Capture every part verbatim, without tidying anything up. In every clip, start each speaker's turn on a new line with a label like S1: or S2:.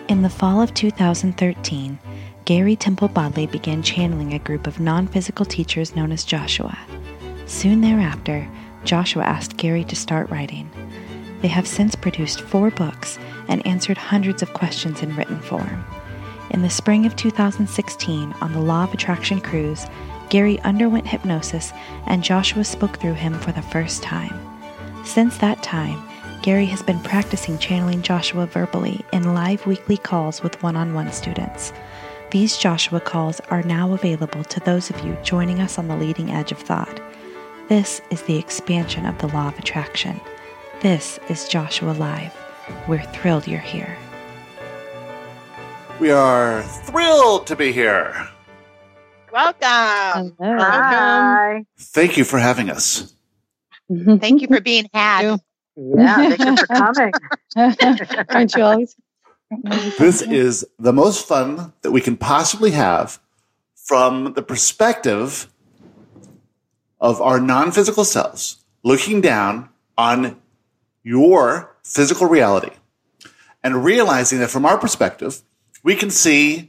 S1: In the fall of two thousand thirteen, Gary Temple Bodley began channeling a group of non-physical teachers known as Joshua. Soon thereafter, Joshua asked Gary to start writing. They have since produced four books and answered hundreds of questions in written form. In the spring of two thousand sixteen, on the Law of Attraction cruise, Gary underwent hypnosis and Joshua spoke through him for the first time. Since that time, Gary has been practicing channeling Joshua verbally in live weekly calls with one-on-one students. These Joshua calls are now available to those of you joining us on the leading edge of thought. This is the expansion of the Law of Attraction. This is Joshua Live. We're thrilled you're here.
S2: We are thrilled to be here.
S3: Welcome.
S1: Hello.
S3: Hi.
S2: Thank you for having us.
S3: Thank you for being had.
S4: Yeah, thank you for coming.
S1: Aren't you always?
S2: This is the most fun that we can possibly have from the perspective of our non-physical selves looking down on your physical reality and realizing that from our perspective, we can see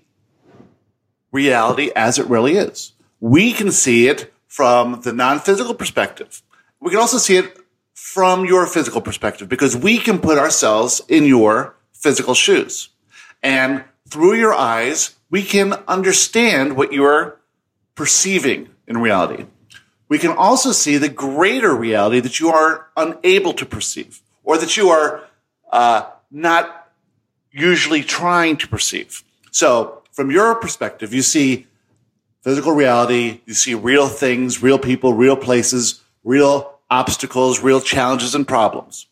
S2: reality as it really is. We can see it from the non-physical perspective. We can also see it from your physical perspective because we can put ourselves in your physical shoes. And through your eyes, we can understand what you're perceiving in reality. We can also see the greater reality that you are unable to perceive or that you are uh, not usually trying to perceive. So from your perspective, you see physical reality, you see real things, real people, real places, real obstacles, real challenges and problems.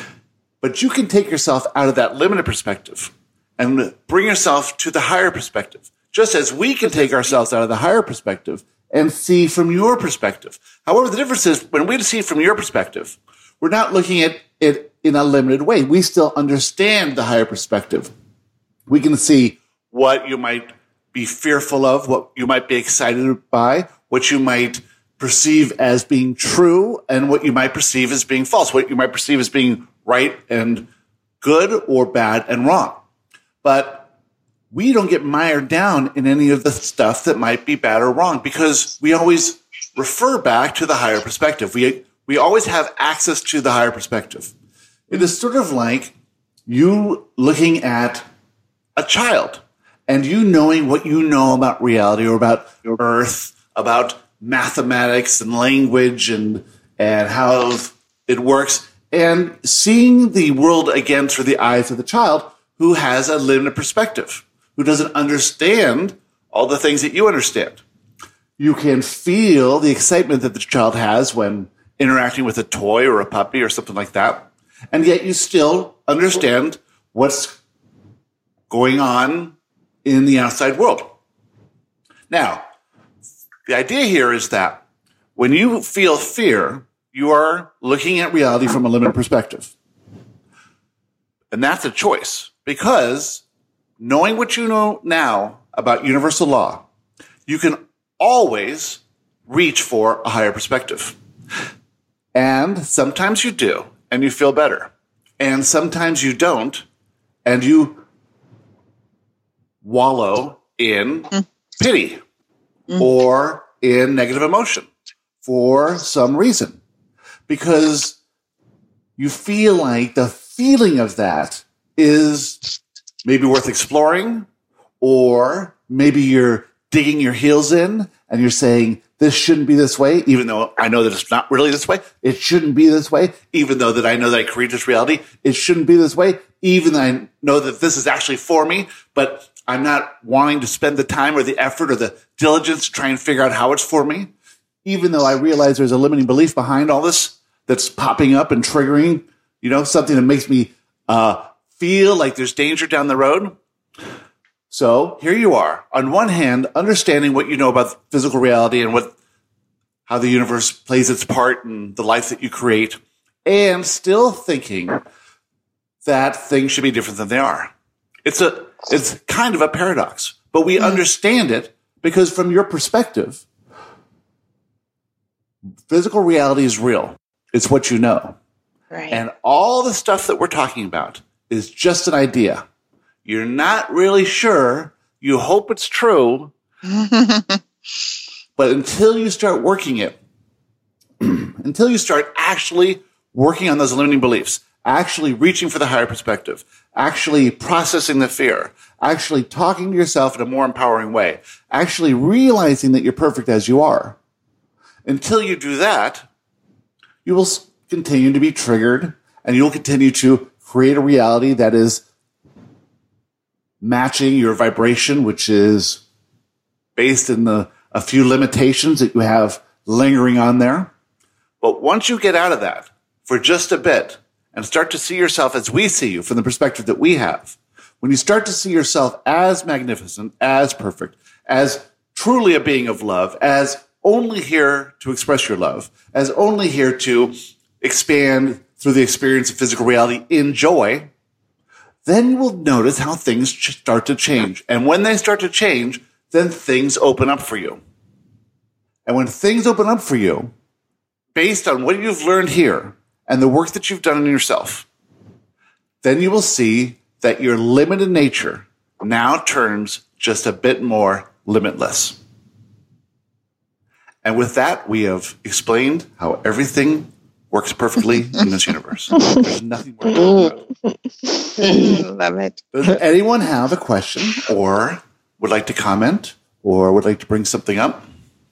S2: But you can take yourself out of that limited perspective and bring yourself to the higher perspective, just as we can take ourselves out of the higher perspective and see from your perspective. However, the difference is when we see from your perspective, we're not looking at it in a limited way. We still understand the higher perspective. We can see what you might be fearful of, what you might be excited by, what you might perceive as being true, and what you might perceive as being false, what you might perceive as being right and good or bad and wrong. But we don't get mired down in any of the stuff that might be bad or wrong because we always refer back to the higher perspective. We, we always have access to the higher perspective. It is sort of like you looking at a child and you knowing what you know about reality or about Earth, about mathematics and language and, and how it works, and seeing the world again through the eyes of the child who has a limited perspective, who doesn't understand all the things that you understand. You can feel the excitement that the child has when interacting with a toy or a puppy or something like that, and yet you still understand what's going on in the outside world. Now, the idea here is that when you feel fear, you are looking at reality from a limited perspective. And that's a choice because knowing what you know now about universal law, you can always reach for a higher perspective. And sometimes you do, and you feel better. And sometimes you don't, and you wallow in pity or in negative emotion for some reason. Because you feel like the feeling of that is maybe worth exploring, or maybe you're digging your heels in and you're saying, this shouldn't be this way, even though I know that it's not really this way. It shouldn't be this way, even though that I know that I create this reality. It shouldn't be this way, even though I know that this is actually for me, but I'm not wanting to spend the time or the effort or the diligence to try and figure out how it's for me, even though I realize there's a limiting belief behind all this that's popping up and triggering, you know, something that makes me uh, feel like there's danger down the road. So here you are, on one hand, understanding what you know about physical reality and what how the universe plays its part in the life that you create, and still thinking that things should be different than they are. It's a it's kind of a paradox, but we understand it because from your perspective, physical reality is real. It's what you know.
S3: Right.
S2: And all the stuff that we're talking about is just an idea. You're not really sure. You hope it's true. But until you start working it, until you start actually working on those limiting beliefs, actually reaching for the higher perspective, actually processing the fear, actually talking to yourself in a more empowering way, actually realizing that you're perfect as you are, until you do that, you will continue to be triggered and you'll continue to create a reality that is matching your vibration, which is based in the a few limitations that you have lingering on there. But once you get out of that for just a bit and start to see yourself as we see you from the perspective that we have, when you start to see yourself as magnificent, as perfect, as truly a being of love, as only here to express your love, as only here to expand through the experience of physical reality in joy, then you will notice how things start to change. And when they start to change, then things open up for you. And when things open up for you, based on what you've learned here and the work that you've done in yourself, then you will see that your limited nature now turns just a bit more limitless. And with that, we have explained how everything works perfectly in this universe. There's nothing more to talk about.
S3: Love it.
S2: Does anyone have a question or would like to comment or would like to bring something up?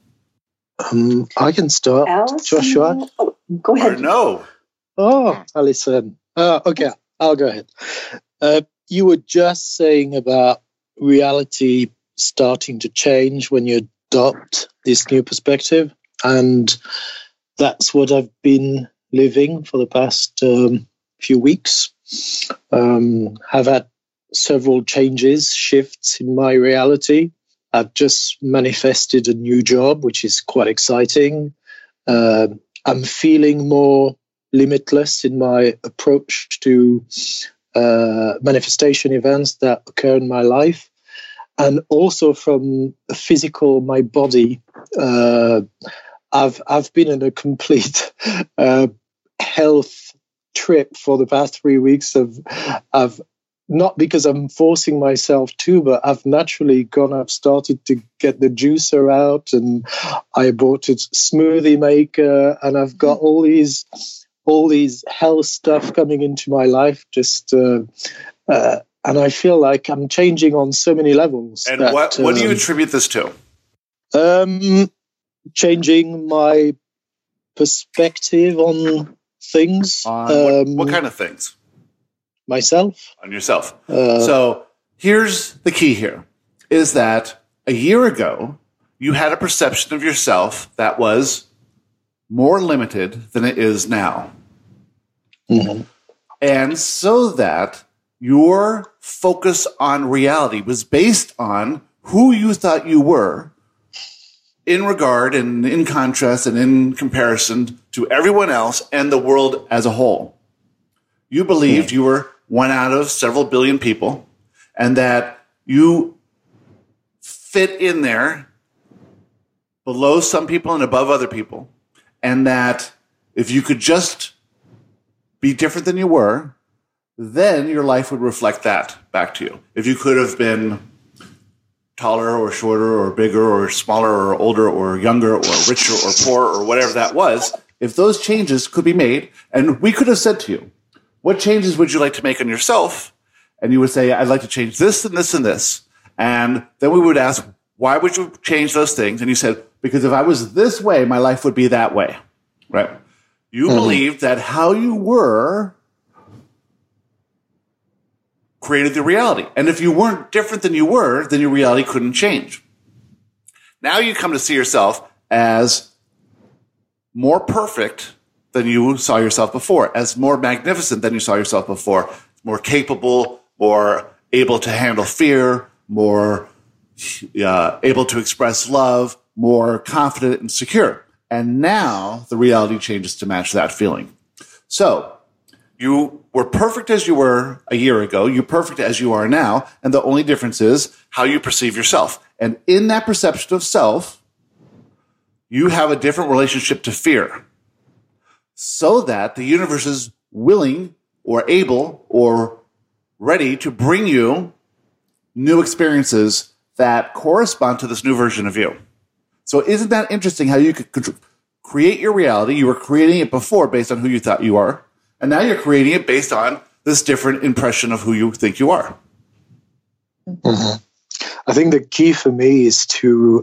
S5: Um, I can start.
S4: Alison?
S5: Joshua?
S4: Oh, go
S2: Or
S4: ahead.
S2: no?
S5: Oh, Alison. Uh, okay, I'll go ahead. Uh, you were just saying about reality starting to change when you adopt this new perspective. And that's what I've been living for the past um, few weeks. Um, I've had several changes, shifts in my reality. I've just manifested a new job, which is quite exciting. Uh, I'm feeling more limitless in my approach to uh, manifestation events that occur in my life. And also from a physical, my body, uh, I've I've been in a complete uh, health trip for the past three weeks. Of I've not because I'm forcing myself to, but I've naturally gone. I've started to get the juicer out, and I bought a smoothie maker, and I've got all these all these health stuff coming into my life. Just uh, uh, and I feel like I'm changing on so many levels.
S2: And
S5: that,
S2: what, what do you
S5: um,
S2: attribute this to?
S5: Um, changing my perspective on things.
S2: On what,
S5: um,
S2: what kind of things?
S5: Myself.
S2: On yourself.
S5: Uh,
S2: So here's the key here, is that a year ago, you had a perception of yourself that was more limited than it is now.
S5: mhm.
S2: And so that your focus on reality was based on who you thought you were in regard and in contrast and in comparison to everyone else and the world as a whole. You believed you were one out of several billion people and that you fit in there below some people and above other people, and that if you could just be different than you were, then your life would reflect that back to you. If you could have been taller or shorter or bigger or smaller or older or younger or richer or poorer or whatever that was, if those changes could be made, and we could have said to you, what changes would you like to make on yourself? And you would say, I'd like to change this and this and this. And then we would ask, why would you change those things? And you said, because if I was this way, my life would be that way. Right? You mm-hmm. believed that how you were created the reality. And if you weren't different than you were, then your reality couldn't change. Now you come to see yourself as more perfect than you saw yourself before, as more magnificent than you saw yourself before, more capable, more able to handle fear, more uh, able to express love, more confident and secure. And now the reality changes to match that feeling. So you were perfect as you were a year ago. You're perfect as you are now. And the only difference is how you perceive yourself. And in that perception of self, you have a different relationship to fear, so that the universe is willing or able or ready to bring you new experiences that correspond to this new version of you. So isn't that interesting how you could control, create your reality? You were creating it before based on who you thought you are, and now you're creating it based on this different impression of who you think you are.
S5: Mm-hmm. I think the key for me is to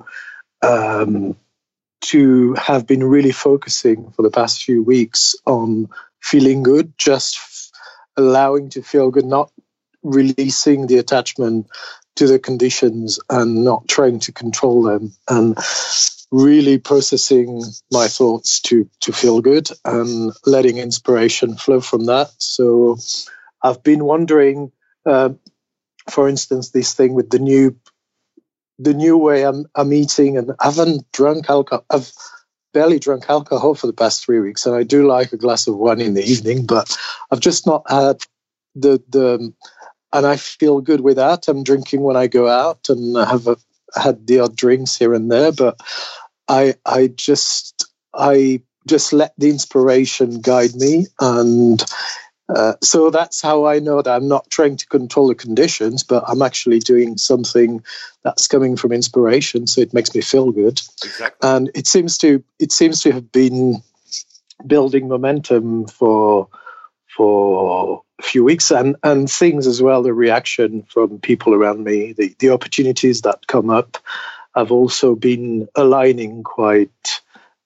S5: um, to have been really focusing for the past few weeks on feeling good, just f- allowing to feel good, not releasing the attachment to the conditions and not trying to control them, and really processing my thoughts to to feel good and letting inspiration flow from that. So I've been wondering, uh, for instance, this thing with the new the new way I'm, I'm eating, and I haven't drunk alcohol. I've barely drunk alcohol for the past three weeks, and I do like a glass of wine in the evening, but I've just not had the the. And I feel good with that. I'm drinking when I go out, and I have a, had the odd drinks here and there, but I I just I just let the inspiration guide me, and uh, so that's how I know that I'm not trying to control the conditions, but I'm actually doing something that's coming from inspiration. So it makes me feel good,
S2: Exactly.
S5: and it seems to it seems to have been building momentum for for a few weeks, and and things as well. The reaction from people around me, the the opportunities that come up, have also been aligning quite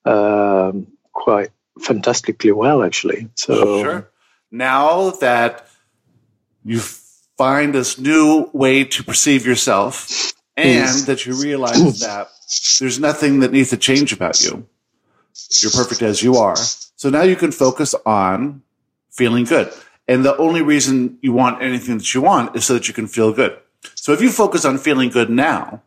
S5: um, quite fantastically well, actually. So
S2: Sure. Now that you find this new way to perceive yourself, and
S5: Yes.
S2: that you realize that there's nothing that needs to change about you, you're perfect as you are. So now you can focus on feeling good. And the only reason you want anything that you want is so that you can feel good. So if you focus on feeling good now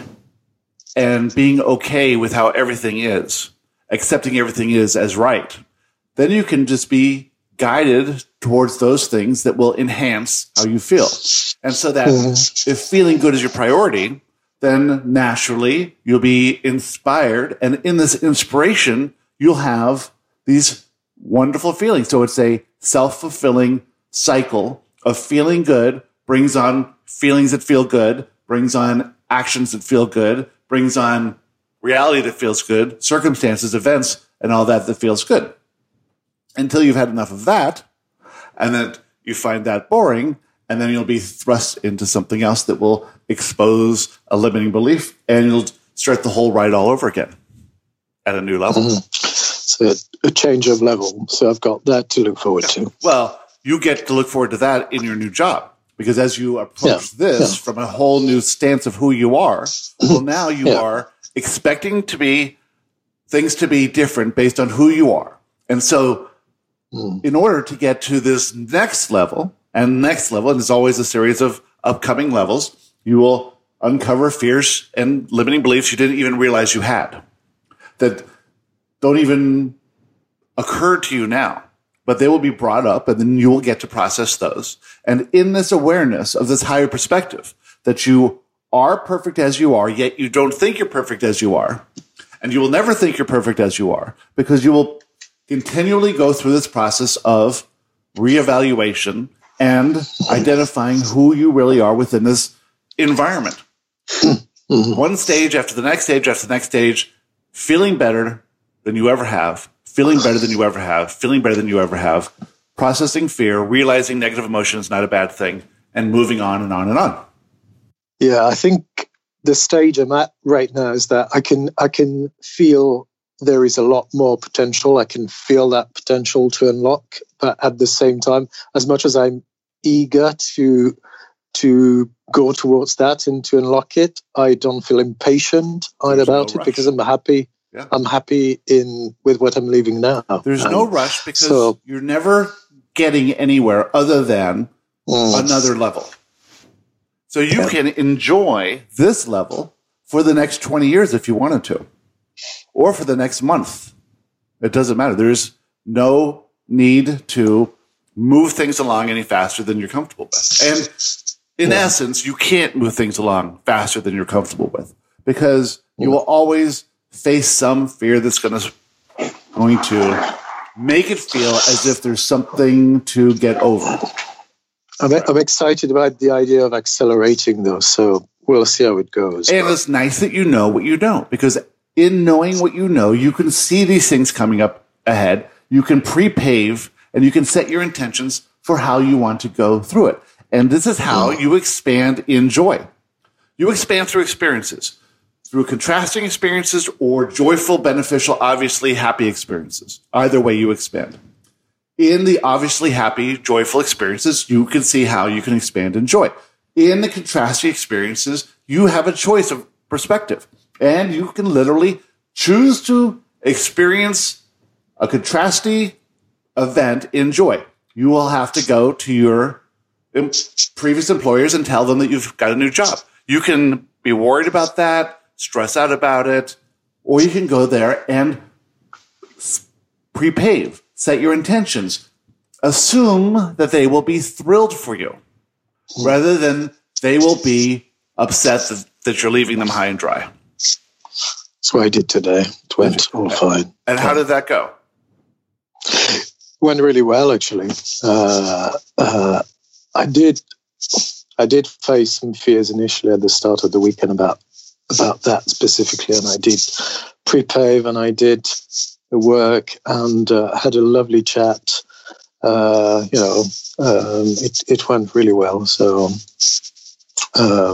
S2: and being okay with how everything is, accepting everything is as right, then you can just be guided towards those things that will enhance how you feel. And so that if feeling good is your priority, then naturally you'll be inspired. And in this inspiration, you'll have these wonderful feelings. So it's a self-fulfilling cycle of feeling good, brings on feelings that feel good, brings on actions that feel good, brings on reality that feels good, circumstances, events, and all that that feels good. Until you've had enough of that, and then you find that boring, and then you'll be thrust into something else that will expose a limiting belief, and you'll start the whole ride all over again at a new level.
S5: Mm-hmm. So a change of level. So I've got that to look forward to.
S2: Well, you get to look forward to that in your new job, because as you approach
S5: Yeah,
S2: this
S5: yeah.
S2: from a whole new stance of who you are, well, now you
S5: Yeah.
S2: are expecting to be things to be different based on who you are. And so in order to get to this next level, and next level, and there's always a series of upcoming levels, you will uncover fears and limiting beliefs you didn't even realize you had, that don't even occur to you now, but they will be brought up, and then you will get to process those. And in this awareness of this higher perspective, that you are perfect as you are, yet you don't think you're perfect as you are, and you will never think you're perfect as you are, because you will continually go through this process of reevaluation and identifying who you really are within this environment. Mm-hmm. One stage after the next stage after the next stage, feeling better than you ever have, feeling better than you ever have, feeling better than you ever have, processing fear, realizing negative emotion is not a bad thing, and moving on and on and on.
S5: Yeah, I think the stage I'm at right now is that I can I can feel there is a lot more potential. I can feel that potential to unlock, but at the same time, as much as I'm eager to to go towards that and to unlock it, I don't feel impatient either
S2: There's no
S5: about it,
S2: rush.
S5: because I'm happy.
S2: Yeah.
S5: I'm happy in with what I'm leaving now.
S2: There's
S5: And
S2: no rush, because
S5: so-
S2: you're never getting anywhere other than
S5: Mm.
S2: another level. So you can enjoy this level for the next twenty years if you wanted to, or for the next month. It doesn't matter. There's no need to move things along any faster than you're comfortable with. And in essence, you can't move things along faster than you're comfortable with, because you will always face some fear that's going to going to make it feel as if there's something to get over.
S5: I'm, I'm excited about the idea of accelerating, though, so we'll see how it goes.
S2: And it's nice that you know what you know, because in knowing what you know, you can see these things coming up ahead. You can pre-pave, and you can set your intentions for how you want to go through it. And this is how you expand in joy. You expand through experiences, through contrasting experiences or joyful, beneficial, obviously happy experiences. Either way, you expand. In the obviously happy, joyful experiences, you can see how you can expand in joy. In the contrasting experiences, you have a choice of perspective, and you can literally choose to experience a contrasting event in joy. You will have to go to your previous employers and tell them that you've got a new job. You can be worried about that, stress out about it, or you can go there and pre-pave, set your intentions, assume that they will be thrilled for you, rather than they will be upset that, that you're leaving them high and dry.
S5: That's what I did today. It went all fine.
S2: And how did that go?
S5: Went really well, actually. Uh, uh, I did. I did face some fears initially at the start of the weekend about about that specifically, and I did pre-pave and I did the work and uh, had a lovely chat. Uh, you know, um, it it went really well. So, um,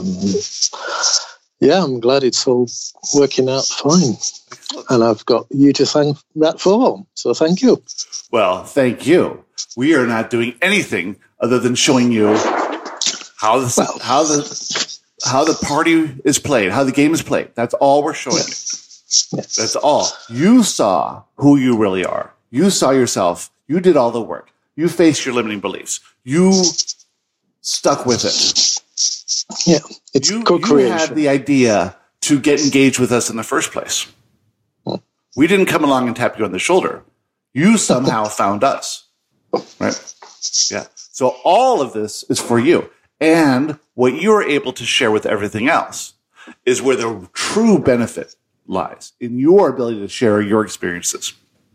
S5: yeah, I'm glad it's all working out fine. And I've got you to thank that for. So thank you.
S2: Well, thank you. We are not doing anything other than showing you how the well, how the how the party is played, how the game is played. That's all we're showing you.
S5: Yes.
S2: That's all. You saw who you really are. You saw yourself. You did all the work. You faced your limiting beliefs. You stuck with it.
S5: Yeah, it's
S2: you,
S5: co-creation.
S2: You had the idea to get engaged with us in the first place. We didn't come along and tap you on the shoulder. You somehow found us, right? Yeah. So all of this is for you. And what you're able to share with everything else is where the true benefit lies, in your ability to share your experiences.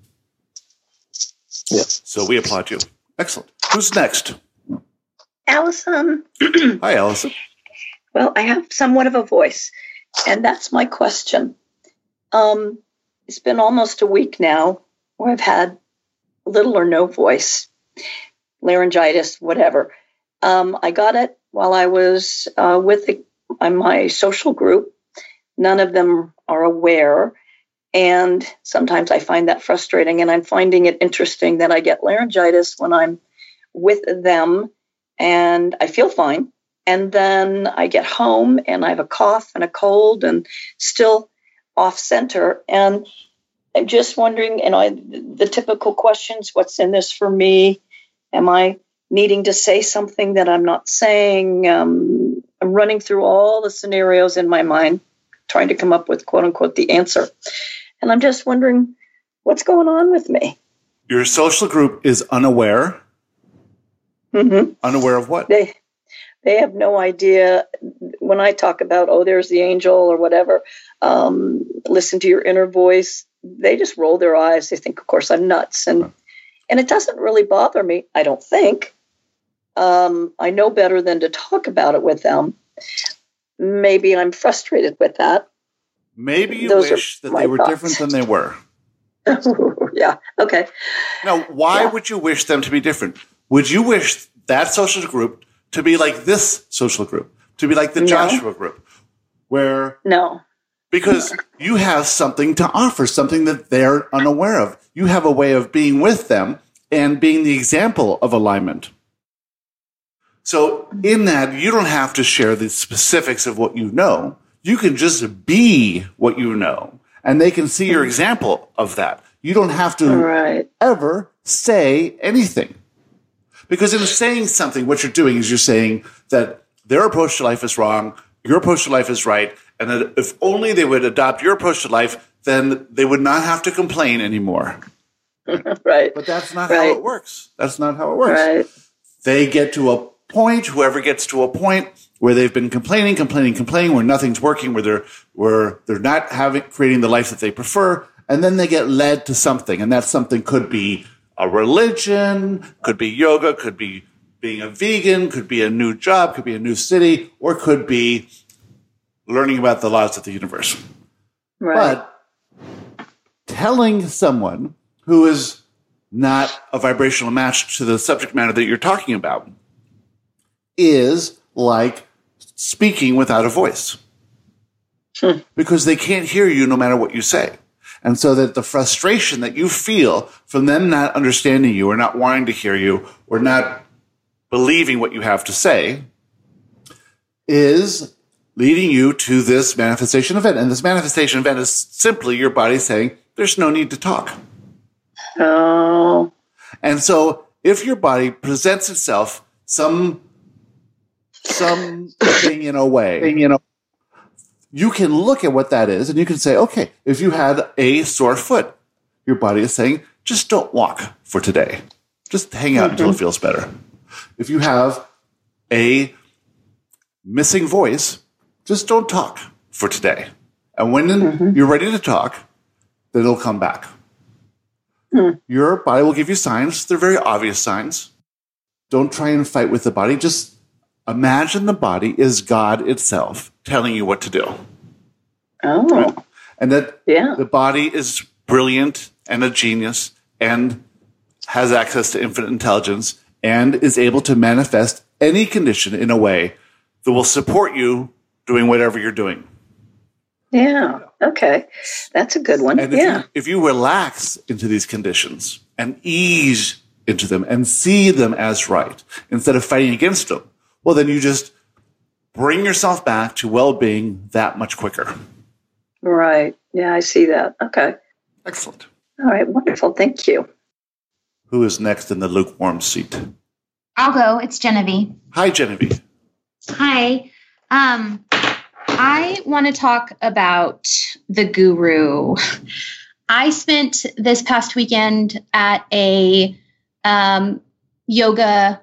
S5: Yeah.
S2: So we applaud you. Excellent. Who's next?
S6: Allison.
S2: Hi, Allison.
S6: Well, I have somewhat of a voice, and that's my question. Um, it's been almost a week now where I've had little or no voice, laryngitis, whatever. Um, I got it while I was uh, with the, uh, my social group. None of them are aware, and sometimes I find that frustrating, and I'm finding it interesting that I get laryngitis when I'm with them, and I feel fine. And then I get home and I have a cough and a cold and still off center. And I'm just wondering, you know, I, the typical questions, what's in this for me? Am I needing to say something that I'm not saying? Um, I'm running through all the scenarios in my mind, trying to come up with, quote unquote, the answer. And I'm just wondering, what's going on with me?
S2: Your social group is unaware?
S6: Mm-hmm.
S2: Unaware of what?
S6: They They have no idea. When I talk about, oh, there's the angel or whatever, um, listen to your inner voice, they just roll their eyes. They think, of course, I'm nuts. And and it doesn't really bother me, I don't think. Um, I know better than to talk about it with them. Maybe I'm frustrated with that.
S2: Maybe you
S6: Those
S2: wish that they were
S6: thoughts.
S2: different than they were.
S6: Yeah, okay.
S2: Now, why
S6: Yeah.
S2: would you wish them to be different? Would you wish that social group to be like this social group, to be like the
S6: No.
S2: Joshua group, where,
S6: No.
S2: because you have something to offer, something that they're unaware of. You have a way of being with them and being the example of alignment. So in that, you don't have to share the specifics of what you know. You can just be what you know, and they can see your example of that. You don't have to
S6: Right.
S2: ever say anything. Because in saying something, what you're doing is you're saying that their approach to life is wrong, your approach to life is right, and that if only they would adopt your approach to life, then they would not have to complain anymore.
S6: Right.
S2: But that's not
S6: Right.
S2: how it works. That's not how it works.
S6: Right.
S2: They get to a point, whoever gets to a point where they've been complaining, complaining, complaining, where nothing's working, where they're where they're not having creating the life that they prefer, and then they get led to something, and that something could be a religion, could be yoga, could be being a vegan, could be a new job, could be a new city, or could be learning about the laws of the universe.
S6: Right.
S2: But telling someone who is not a vibrational match to the subject matter that you're talking about is like speaking without a voice.
S6: Hmm.
S2: Because they can't hear you no matter what you say. And so that the frustration that you feel from them not understanding you or not wanting to hear you or not believing what you have to say is leading you to this manifestation event. And this manifestation event is simply your body saying, there's no need to talk.
S6: Oh.
S2: And so if your body presents itself some something in a way, you know, you can look at what that is and you can say, okay, if you had a sore foot, your body is saying, just don't walk for today. Just hang out mm-hmm. until it feels better. If you have a missing voice, just don't talk for today. And when mm-hmm. you're ready to talk, then it'll come back. Mm. Your body will give you signs. They're very obvious signs. Don't try and fight with the body. Just imagine the body is God itself telling you what to do.
S6: Oh.
S2: Right? And that
S6: yeah.
S2: the body is brilliant and a genius and has access to infinite intelligence and is able to manifest any condition in a way that will support you doing whatever you're doing.
S6: Yeah. Okay. That's a good one.
S2: And if
S6: yeah.
S2: You, if you relax into these conditions and ease into them and see them as right instead of fighting against them, well, then you just bring yourself back to well-being that much quicker.
S6: Right. Yeah, I see that. Okay.
S2: Excellent.
S6: All right. Wonderful. Thank you.
S2: Who is next in the lukewarm seat?
S7: I'll go. It's Genevieve.
S2: Hi, Genevieve.
S7: Hi. Um, I want to talk about the guru. I spent this past weekend at a um, yoga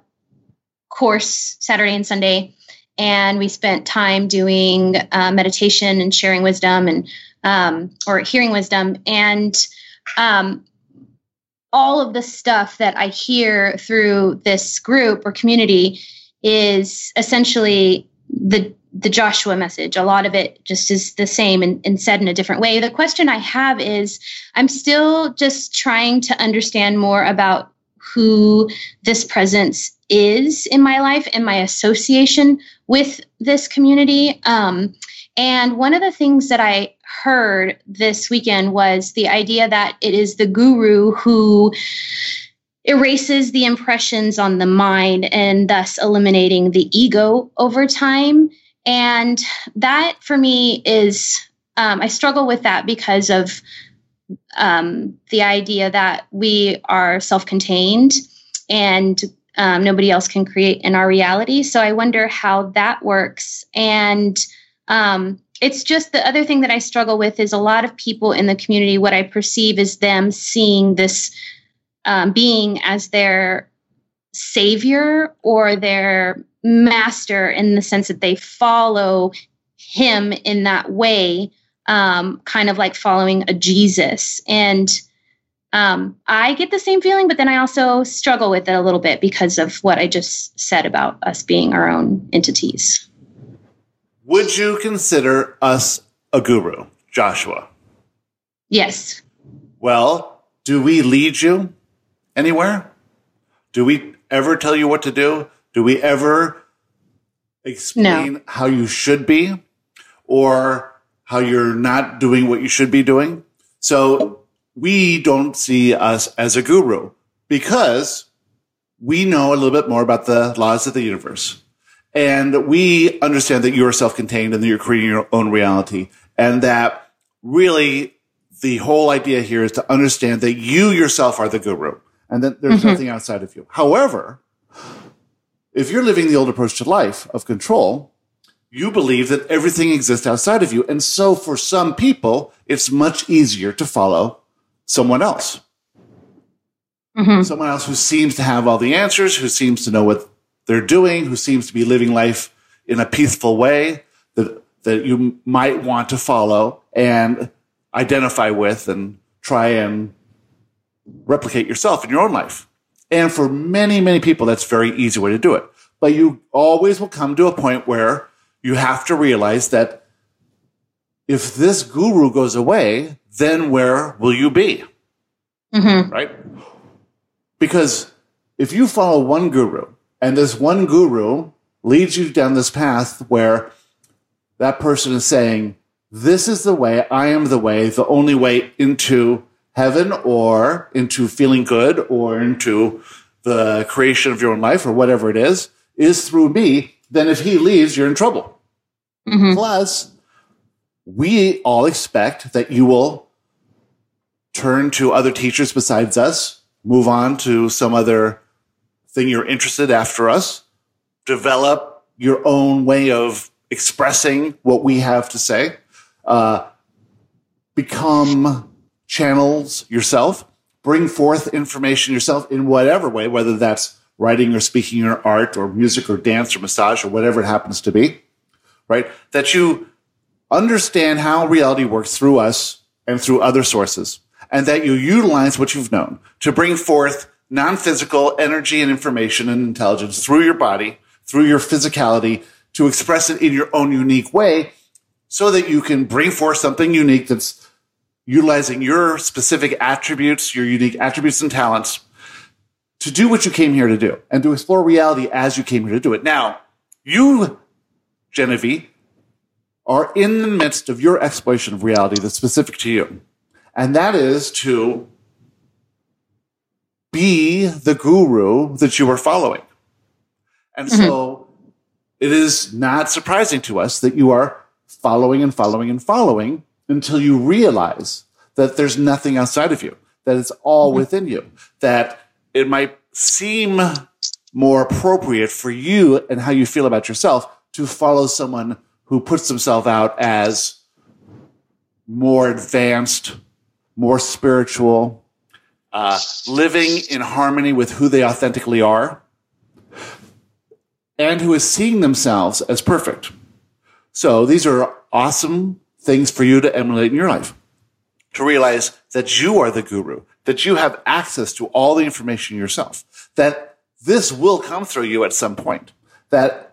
S7: course Saturday and Sunday, and we spent time doing uh, meditation and sharing wisdom and um, or hearing wisdom. And um, all of the stuff that I hear through this group or community is essentially the the Joshua message. A lot of it just is the same and, and said in a different way. The question I have is, I'm still just trying to understand more about who this presence is in my life and my association with this community. Um, and one of the things that I heard this weekend was the idea that it is the guru who erases the impressions on the mind and thus eliminating the ego over time. And that for me is, um, I struggle with that because of um, the idea that we are self-contained and um, nobody else can create in our reality. So I wonder how that works. And um, it's just the other thing that I struggle with is a lot of people in the community, what I perceive is them seeing this um, being as their savior or their master in the sense that they follow him in that way, um, kind of like following a Jesus. And um, I get the same feeling, but then I also struggle with it a little bit because of what I just said about us being our own entities.
S2: Would you consider us a guru, Joshua?
S7: Yes.
S2: Well, do we lead you anywhere? Do we ever tell you what to do? Do we ever explain
S7: no.
S2: how you should be or how you're not doing what you should be doing? So we don't see us as a guru because we know a little bit more about the laws of the universe. And we understand that you are self-contained and that you're creating your own reality. And that really the whole idea here is to understand that you yourself are the guru and that there's mm-hmm. nothing outside of you. However, if you're living the old approach to life of control, you believe that everything exists outside of you. And so for some people, it's much easier to follow someone else.
S7: Mm-hmm.
S2: Someone else who seems to have all the answers, who seems to know what they're doing, who seems to be living life in a peaceful way that, that you might want to follow and identify with and try and replicate yourself in your own life. And for many, many people, that's a very easy way to do it. But you always will come to a point where you have to realize that if this guru goes away, then where will you be?
S7: Mm-hmm.
S2: Right? Because if you follow one guru, and this one guru leads you down this path where that person is saying, this is the way, I am the way, the only way into heaven or into feeling good or into the creation of your own life or whatever it is, is through me, then if he leaves, you're in trouble.
S7: Mm-hmm.
S2: Plus, we all expect that you will turn to other teachers besides us, move on to some other thing you're interested after us, develop your own way of expressing what we have to say, uh, become channels yourself, bring forth information yourself in whatever way, whether that's writing or speaking or art or music or dance or massage or whatever it happens to be, right? That you understand how reality works through us and through other sources, and that you utilize what you've known to bring forth non-physical energy and information and intelligence through your body, through your physicality, to express it in your own unique way so that you can bring forth something unique that's utilizing your specific attributes, your unique attributes and talents to do what you came here to do and to explore reality as you came here to do it. Now, you, Genevieve, are in the midst of your exploration of reality that's specific to you. And that is to be the guru that you are following. And mm-hmm. so it is not surprising to us that you are following and following and following until you realize that there's nothing outside of you, that it's all mm-hmm. within you, that it might seem more appropriate for you and how you feel about yourself to follow someone who puts themselves out as more advanced, more spiritual, uh, living in harmony with who they authentically are, and who is seeing themselves as perfect. So these are awesome things for you to emulate in your life, to realize that you are the guru, that you have access to all the information yourself, that this will come through you at some point, that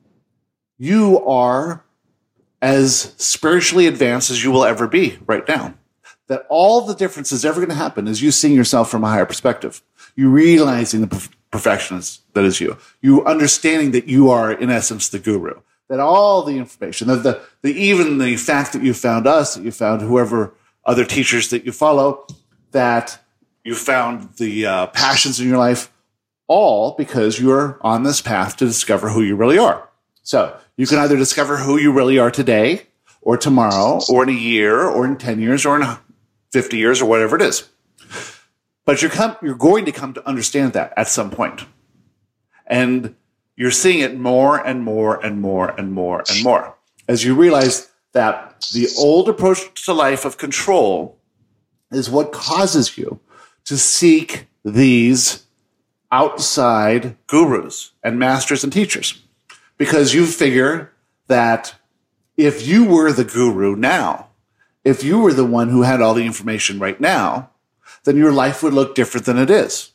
S2: you are as spiritually advanced as you will ever be right now, that all the difference is ever going to happen is you seeing yourself from a higher perspective, you realizing the perf- perfectionist that is you, you understanding that you are, in essence, the guru, that all the information, that the, the even the fact that you found us, that you found whoever other teachers that you follow, that you found the uh, passions in your life, all because you're on this path to discover who you really are. So you can either discover who you really are today or tomorrow or in a year or in ten years or in fifty years or whatever it is. But you're, come, you're going to come to understand that at some point. And you're seeing it more and more and more and more and more as you realize that the old approach to life of control is what causes you to seek these outside gurus and masters and teachers. Because you figure that if you were the guru now, if you were the one who had all the information right now, then your life would look different than it is.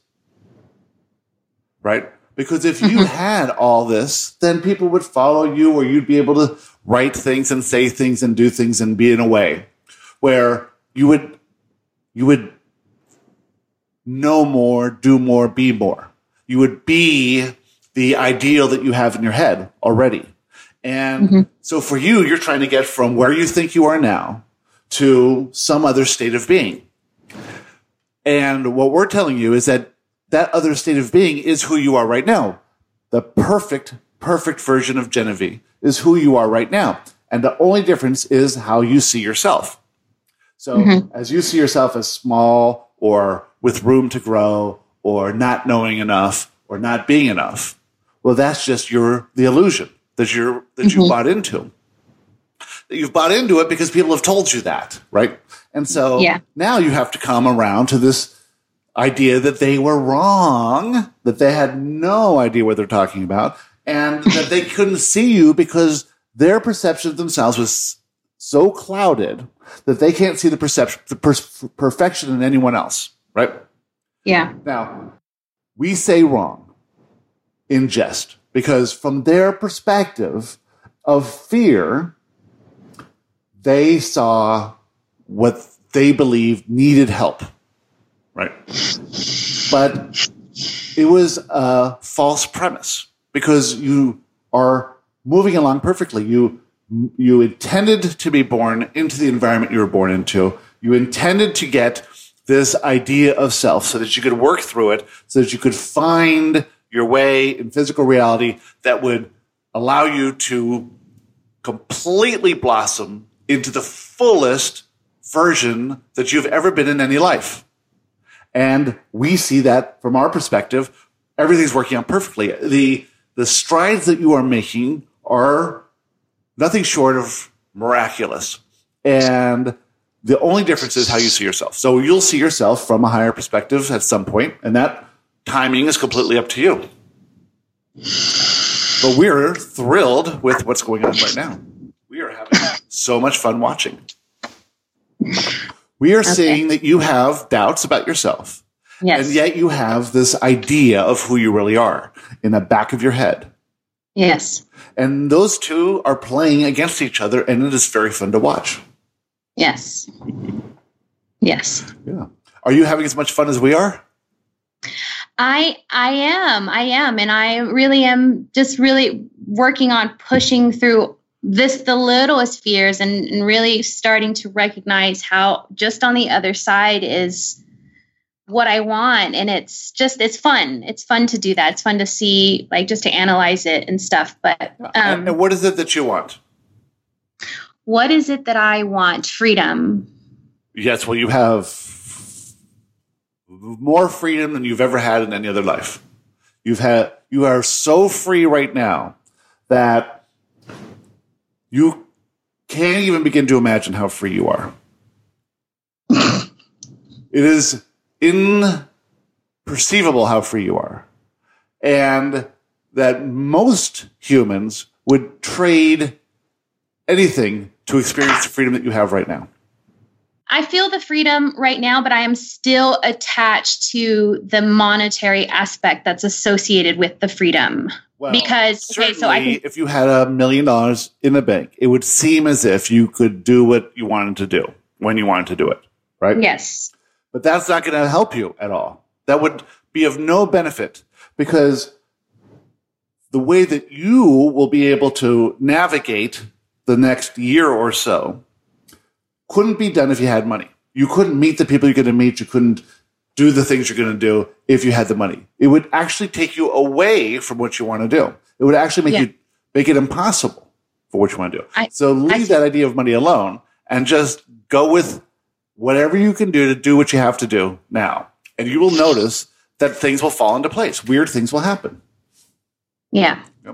S2: Right? Because if you had all this, then people would follow you, or you'd be able to write things and say things and do things and be in a way where you would, you would know more, do more, be more. You would be the ideal that you have in your head already. And mm-hmm. so for you, you're trying to get from where you think you are now to some other state of being. And what we're telling you is that that other state of being is who you are right now. The perfect, perfect version of Genevieve is who you are right now. And the only difference is how you see yourself. So mm-hmm. as you see yourself as small or with room to grow or not knowing enough or not being enough, well, that's just your the illusion that you're that mm-hmm. you bought into. That you've bought into it because people have told you that, right? And so yeah. now you have to come around to this idea that they were wrong, that they had no idea what they're talking about, and that they couldn't see you because their perception of themselves was so clouded that they can't see the perception, the per- perfection in anyone else, right?
S7: Yeah.
S2: Now, we say wrong in jest, because from their perspective of fear, they saw what they believed needed help, right? But it was a false premise, because you are moving along perfectly. You you intended to be born into the environment you were born into. You intended to get this idea of self so that you could work through it, so that you could find your way in physical reality that would allow you to completely blossom into the fullest version that you've ever been in any life. And we see that from our perspective, everything's working out perfectly. The, the strides that you are making are nothing short of miraculous. And the only difference is how you see yourself. So you'll see yourself from a higher perspective at some point, and that timing is completely up to you. But we're thrilled with what's going on right now. We are having so much fun watching. We are okay. seeing that you have doubts about yourself.
S7: Yes.
S2: And yet you have this idea of who you really are in the back of your head.
S7: Yes.
S2: And those two are playing against each other, and it is very fun to watch.
S7: Yes. Yes.
S2: Yeah. Are you having as much fun as we are?
S7: I I am. I am. And I really am just really working on pushing through this, the littlest fears, and, and really starting to recognize how just on the other side is what I want. And it's just, it's fun. It's fun to do that. It's fun to see, like, just to analyze it and stuff. But um,
S2: and, and what is it that you want?
S7: What is it that I want? Freedom.
S2: Yes, well, you have more freedom than you've ever had in any other life. You've had, you are so free right now that you can't even begin to imagine how free you are. It is imperceivable how free you are. And that most humans would trade anything to experience the freedom that you have right now.
S7: I feel the freedom right now, but I am still attached to the monetary aspect that's associated with the freedom.
S2: Well,
S7: because okay, so I can,
S2: if you had a million dollars in the bank, it would seem as if you could do what you wanted to do when you wanted to do it, right?
S7: Yes.
S2: But that's not going to help you at all. That would be of no benefit, because the way that you will be able to navigate the next year or so couldn't be done if you had money. You couldn't meet the people you're going to meet. You couldn't do the things you're going to do if you had the money. It would actually take you away from what you want to do. It would actually make yeah. you make it impossible for what you want to do. I, so leave that idea of money alone and just go with whatever you can do to do what you have to do now. And you will notice that things will fall into place. Weird things will happen.
S7: Yeah.
S2: Yep.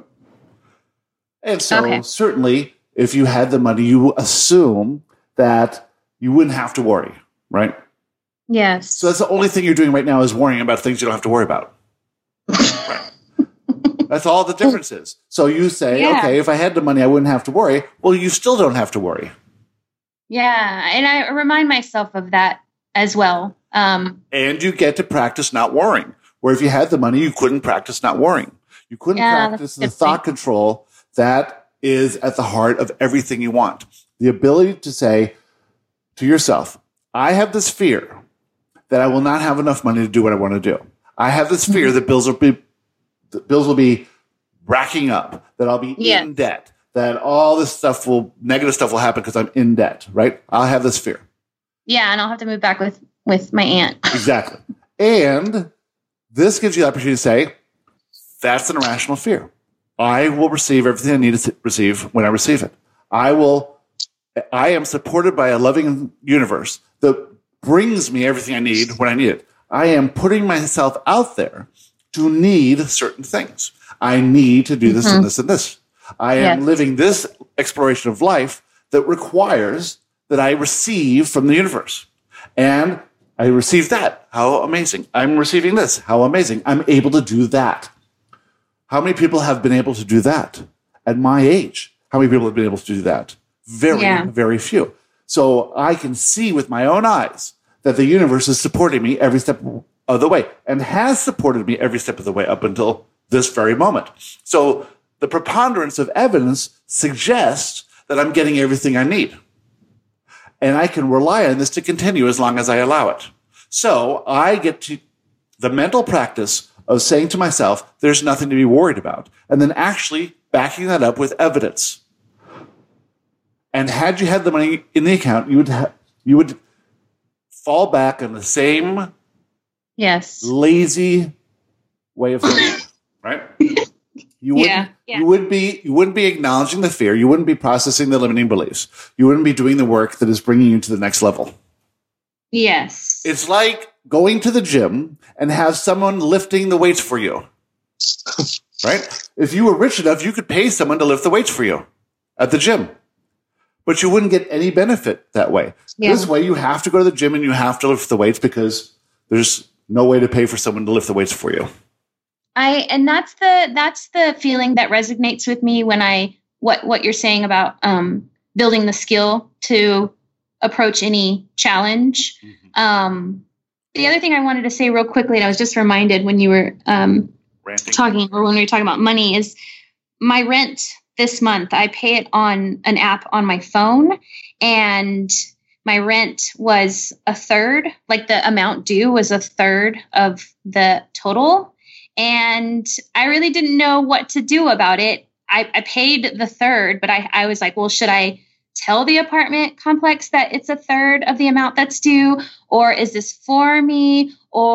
S2: And so
S7: okay.
S2: certainly if you had the money, you assume that you wouldn't have to worry, right?
S7: Yes.
S2: So that's the only thing you're doing right now is worrying about things you don't have to worry about. Right. That's all the difference is. So you say, yeah. okay, if I had the money, I wouldn't have to worry. Well, you still don't have to worry.
S7: Yeah. And I remind myself of that as well. Um,
S2: and you get to practice not worrying. Where if you had the money, you couldn't practice not worrying. You couldn't yeah, practice the thought thing. control that is at the heart of everything you want. The ability to say to yourself, I have this fear that I will not have enough money to do what I want to do. I have this fear that bills will be that bills will be racking up, that I'll be yeah. in debt, that all this stuff will negative stuff will happen because I'm in debt, right? I'll have this fear.
S7: Yeah, and I'll have to move back with, with my aunt.
S2: Exactly. And this gives you the opportunity to say, that's an irrational fear. I will receive everything I need to receive when I receive it. I will I am supported by a loving universe that brings me everything I need when I need it. I am putting myself out there to need certain things. I need to do this mm-hmm. and this and this. I am yes. living this exploration of life that requires that I receive from the universe. And I receive that. How amazing. I'm receiving this. How amazing. I'm able to do that. How many people have been able to do that at my age? How many people have been able to do that? Very, yeah. very few. So I can see with my own eyes that the universe is supporting me every step of the way and has supported me every step of the way up until this very moment. So the preponderance of evidence suggests that I'm getting everything I need. And I can rely on this to continue as long as I allow it. So I get to the mental practice of saying to myself, there's nothing to be worried about. And then actually backing that up with evidence. And had you had the money in the account, you would ha- you would fall back on the same
S7: yes
S2: lazy way of thinking, right? You wouldn't,
S7: yeah, yeah.
S2: you would be you wouldn't be acknowledging the fear. You wouldn't be processing the limiting beliefs. You wouldn't be doing the work that is bringing you to the next level.
S7: Yes.
S2: It's like going to the gym and have someone lifting the weights for you, right? If you were rich enough, you could pay someone to lift the weights for you at the gym. But you wouldn't get any benefit that way. Yeah. This way, you have to go to the gym and you have to lift the weights because there's no way to pay for someone to lift the weights for you.
S7: I and that's the that's the feeling that resonates with me when I what what you're saying about um, building the skill to approach any challenge. Mm-hmm. Um, the other thing I wanted to say real quickly, and I was just reminded when you were um, talking or when we were talking about money, is my rent. This month, I pay it on an app on my phone, and my rent was a third, like the amount due was a third of the total. And I really didn't know what to do about it. I, I paid the third, but I, I was like, well, should I tell the apartment complex that it's a third of the amount that's due? Or is this for me?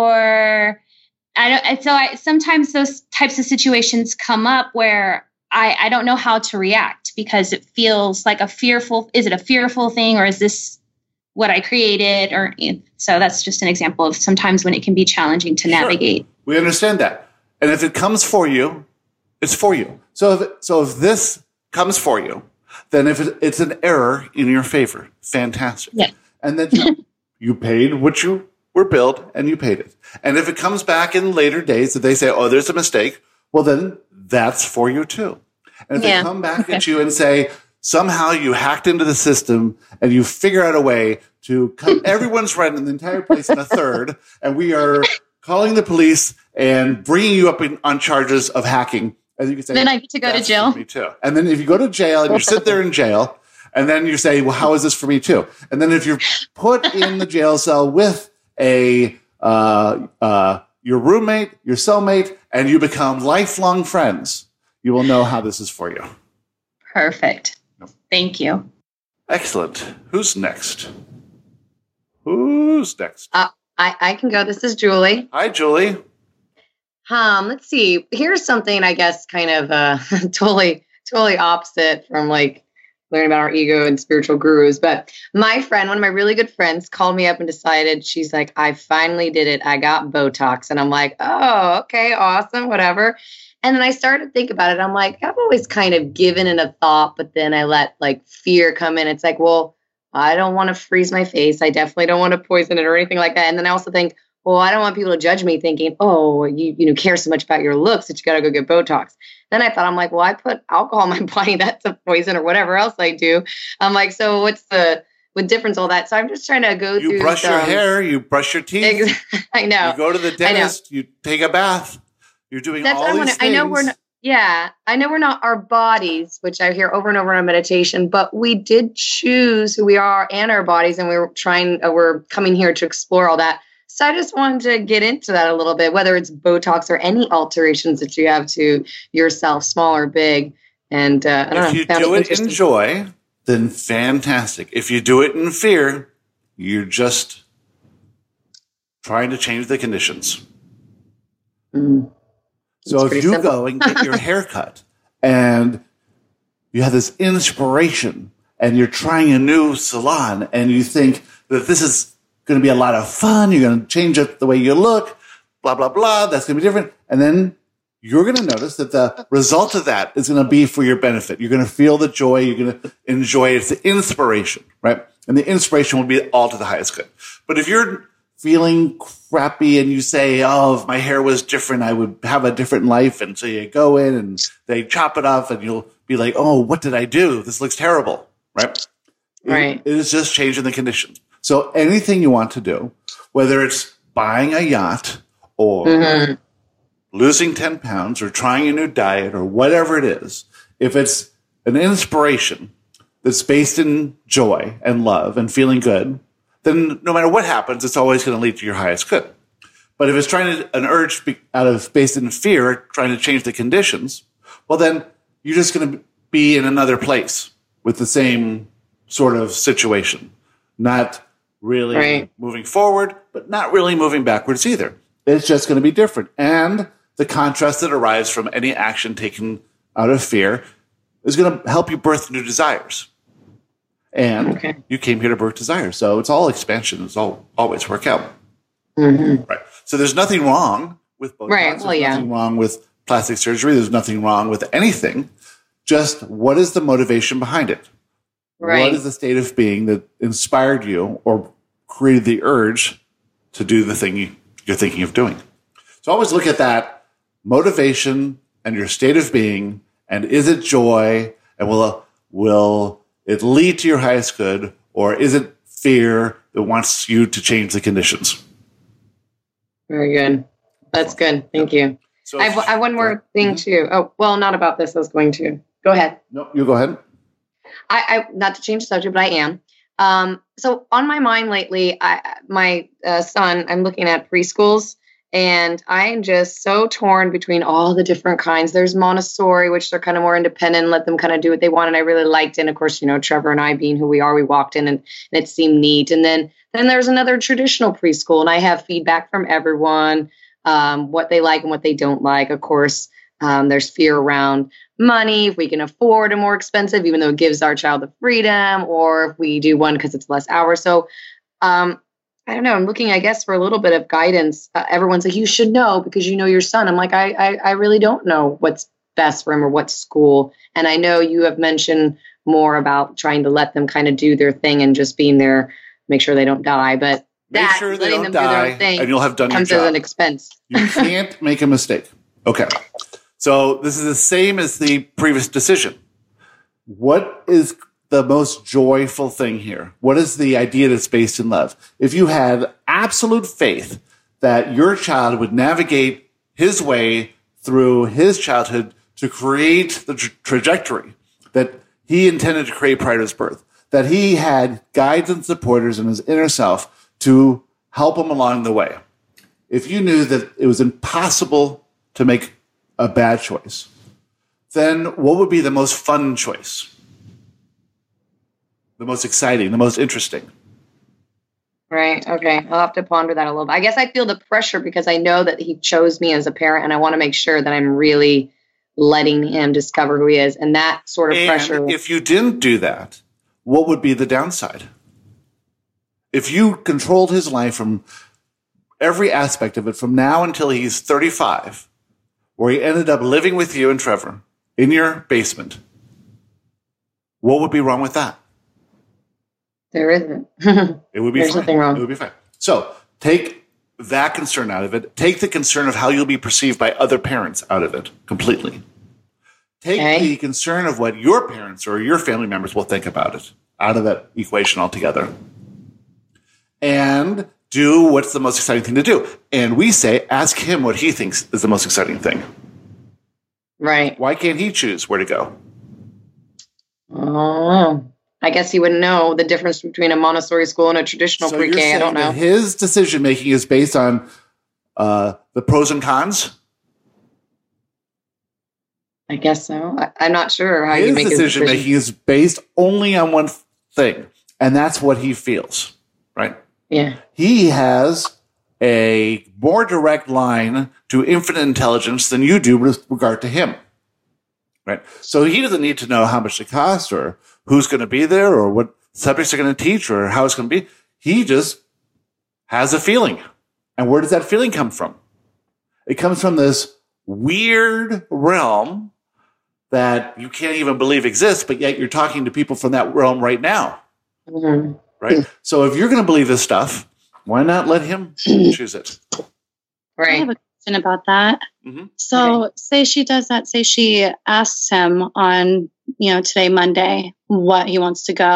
S7: Or I don't, so I, sometimes those types of situations come up where I, I don't know how to react because it feels like a fearful, is it a fearful thing or is this what I created? Or you know, so that's just an example of sometimes when it can be challenging to navigate.
S2: Sure. We understand that. And if it comes for you, it's for you. So if, it, so if this comes for you, then if it, it's an error in your favor, fantastic.
S7: Yeah.
S2: And then you, you paid what you were billed and you paid it. And if it comes back in later days that they say, oh, there's a mistake, well, then that's for you too. And if yeah. they come back okay. at you and say, somehow you hacked into the system and you figure out a way to cut everyone's rent in the entire place in a third, and we are calling the police and bringing you up in, on charges of hacking. And you can say,
S7: then I get to go to jail.
S2: Me too. And then if you go to jail and you sit there in jail, and then you say, well, how is this for me too? And then if you're put in the jail cell with a uh, uh, your roommate, your cellmate, and you become lifelong friends, you will know how this is for you.
S7: Perfect. Thank you.
S2: Excellent. Who's next? Who's next?
S4: Uh, I, I can go. This is Julie.
S2: Hi, Julie.
S4: Um, let's see. Here's something, I guess, kind of uh, totally, totally opposite from like learning about our ego and spiritual gurus. But my friend, one of my really good friends, called me up and decided, she's like, I finally did it. I got Botox. And I'm like, oh, okay, awesome, whatever. And then I started to think about it. I'm like, I've always kind of given it a thought, but then I let like fear come in. It's like, well, I don't want to freeze my face. I definitely don't want to poison it or anything like that. And then I also think, well, I don't want people to judge me thinking, oh, you you know, care so much about your looks that you got to go get Botox. Then I thought, I'm like, well, I put alcohol in my body. That's a poison or whatever else I do. I'm like, so what's the what difference, all that? So I'm just trying to go
S2: you
S4: through. You
S2: brush
S4: some,
S2: your hair. You brush your teeth.
S4: I know.
S2: You go to the dentist. You take a bath. You're doing
S4: That's
S2: all
S4: what I
S2: these
S4: wanna,
S2: things.
S4: I know we're not, yeah, I know we're not our bodies, which I hear over and over in meditation, but we did choose who we are and our bodies, and we were trying, uh, we're coming here to explore all that. So I just wanted to get into that a little bit, whether it's Botox or any alterations that you have to yourself, small or big. And uh, I don't
S2: if
S4: know,
S2: you do it in joy, then fantastic. If you do it in fear, you're just trying to change the conditions.
S4: Mm.
S2: So if you simple. go and get your hair cut and you have this inspiration and you're trying a new salon and you think that this is going to be a lot of fun, you're going to change up the way you look, blah, blah, blah, that's going to be different. And then you're going to notice that the result of that is going to be for your benefit. You're going to feel the joy. You're going to enjoy it. It's the inspiration, right? And the inspiration will be all to the highest good. But if you're feeling crappy and you say, oh, if my hair was different, I would have a different life. And so you go in and they chop it off and you'll be like, oh, what did I do? This looks terrible, right?
S4: Right.
S2: It, it is just changing the conditions. So anything you want to do, whether it's buying a yacht or mm-hmm. losing ten pounds or trying a new diet or whatever it is, if it's an inspiration that's based in joy and love and feeling good, then no matter what happens, it's always going to lead to your highest good. But if it's trying to, an urge out of based in fear, trying to change the conditions, well, then you're just going to be in another place with the same sort of situation, not really right. moving forward, but not really moving backwards either. It's just going to be different. And the contrast that arrives from any action taken out of fear is going to help you birth new desires. And okay. you came here to birth desires. So it's all expansion. It's all always work out. Mm-hmm. Right. So there's nothing wrong with Botox.
S4: Right. Well,
S2: there's
S4: yeah.
S2: nothing wrong with plastic surgery. There's nothing wrong with anything. Just what is the motivation behind it? Right. What is the state of being that inspired you or created the urge to do the thing you, you're thinking of doing? So always look at that motivation and your state of being, and is it joy, and will will it lead to your highest good, or is it fear that wants you to change the conditions?
S4: Very good. That's good. Thank you. So I have, I have one more thing too. Oh, well, not about this. I was going to go ahead.
S2: No, you go ahead.
S4: I, I not to change the subject, but I am. Um, so on my mind lately, I, my uh, son, I'm looking at preschools, and I'm just so torn between all the different kinds. There's Montessori, which they're kind of more independent, let them kind of do what they want, and I really liked it. And of course, you know, Trevor and I being who we are, we walked in and, and it seemed neat. And then then there's another traditional preschool, and I have feedback from everyone, um, what they like and what they don't like. Of course, um, there's fear around money, if we can afford a more expensive, even though it gives our child the freedom, or if we do one because it's less hours. So um, I don't know. I'm looking, I guess, for a little bit of guidance. Uh, everyone's like, you should know because you know your son. I'm like, I, I, I really don't know what's best for him or what school. And I know you have mentioned more about trying to let them kind of do their thing and just being there, make sure they don't die. But
S2: make
S4: that,
S2: sure they
S4: letting
S2: don't
S4: them
S2: die,
S4: do their thing
S2: and you'll have done your
S4: comes
S2: job.
S4: as an expense.
S2: You can't make a mistake. Okay. So this is the same as the previous decision. What is the most joyful thing here? What is the idea that's based in love? If you had absolute faith that your child would navigate his way through his childhood to create the tra- trajectory that he intended to create prior to his birth, that he had guides and supporters in his inner self to help him along the way. If you knew that it was impossible to make a bad choice, then what would be the most fun choice? The most exciting, the most interesting?
S4: Right. Okay. I'll have to ponder that a little bit. I guess I feel the pressure because I know that he chose me as a parent, and I want to make sure that I'm really letting him discover who he is. And that sort of
S2: and
S4: pressure.
S2: If you didn't do that, what would be the downside? If you controlled his life from every aspect of it, from now until he's thirty-five, where he ended up living with you and Trevor in your basement, what would be wrong with that?
S4: There isn't.
S2: It would be
S4: There's
S2: fine.
S4: nothing wrong.
S2: It would be fine. So take that concern out of it. Take the concern of how you'll be perceived by other parents out of it completely. Take okay. the concern of what your parents or your family members will think about it out of that equation altogether. And do what's the most exciting thing to do. And we say, ask him what he thinks is the most exciting thing.
S4: Right.
S2: Why can't he choose where to go?
S4: Oh, I guess he wouldn't know the difference between a Montessori school and a traditional
S2: so
S4: pre-K. I don't know.
S2: His decision making is based on uh, the pros and cons.
S4: I guess so. I, I'm not sure how
S2: his
S4: you make his
S2: decision
S4: decision
S2: making is based only on one thing, and that's what he feels. Right?
S4: Yeah.
S2: He has a more direct line to infinite intelligence than you do with regard to him. Right? So he doesn't need to know how much it costs or who's going to be there or what subjects are going to teach or how it's going to be. He just has a feeling. And where does that feeling come from? It comes from this weird realm that you can't even believe exists, but yet you're talking to people from that realm right now.
S4: Mm-hmm.
S2: Right? So if you're going to believe this stuff, why not let him choose it?
S4: Right.
S8: I have a question about that.
S2: Mm-hmm.
S8: So okay. say she does that, say she asks him on, you know, today, Monday, what he wants to go,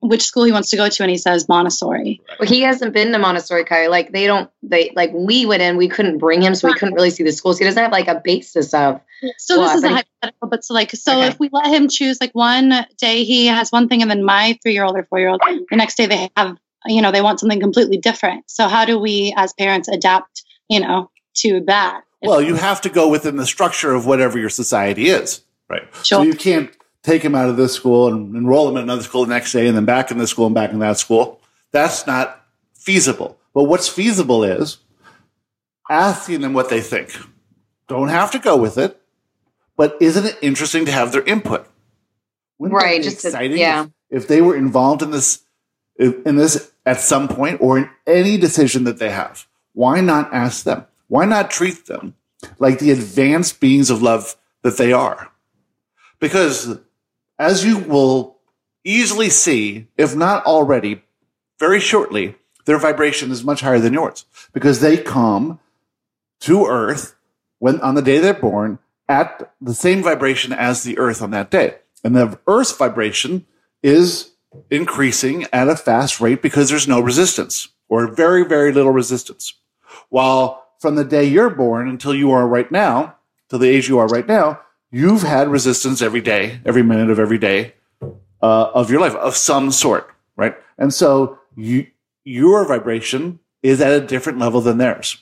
S8: which school he wants to go to, and he says Montessori.
S4: Well, he hasn't been to Montessori, Kylie. Like they don't, they like we went in, we couldn't bring him, so we couldn't really see the schools. He doesn't have like a basis of.
S8: So
S4: well,
S8: this is a
S4: he,
S8: hypothetical, but so like, so
S4: okay.
S8: if we let him choose, like one day he has one thing, and then my three-year-old or four-year-old, the next day they have, you know, they want something completely different. So how do we, as parents, adapt, you know, to that?
S2: Well, you have to go within the structure of whatever your society is, right?
S8: Sure.
S2: So you can't take him out of this school and enroll him in another school the next day and then back in this school and back in that school. That's not feasible. But what's feasible is asking them what they think. Don't have to go with it, but isn't it interesting to have their input? Wouldn't
S4: right.
S2: that be
S4: Just
S2: exciting
S4: to, yeah.
S2: if, if they were involved in this, in this at some point or in any decision that they have? Why not ask them? Why not treat them like the advanced beings of love that they are? Because as you will easily see, if not already, very shortly, their vibration is much higher than yours because they come to Earth when on the day they're born at the same vibration as the Earth on that day. And the Earth's vibration is increasing at a fast rate because there's no resistance or very, very little resistance. While from the day you're born until you are right now, till the age you are right now, you've had resistance every day, every minute of every day uh, of your life of some sort, right? And so you, your vibration is at a different level than theirs.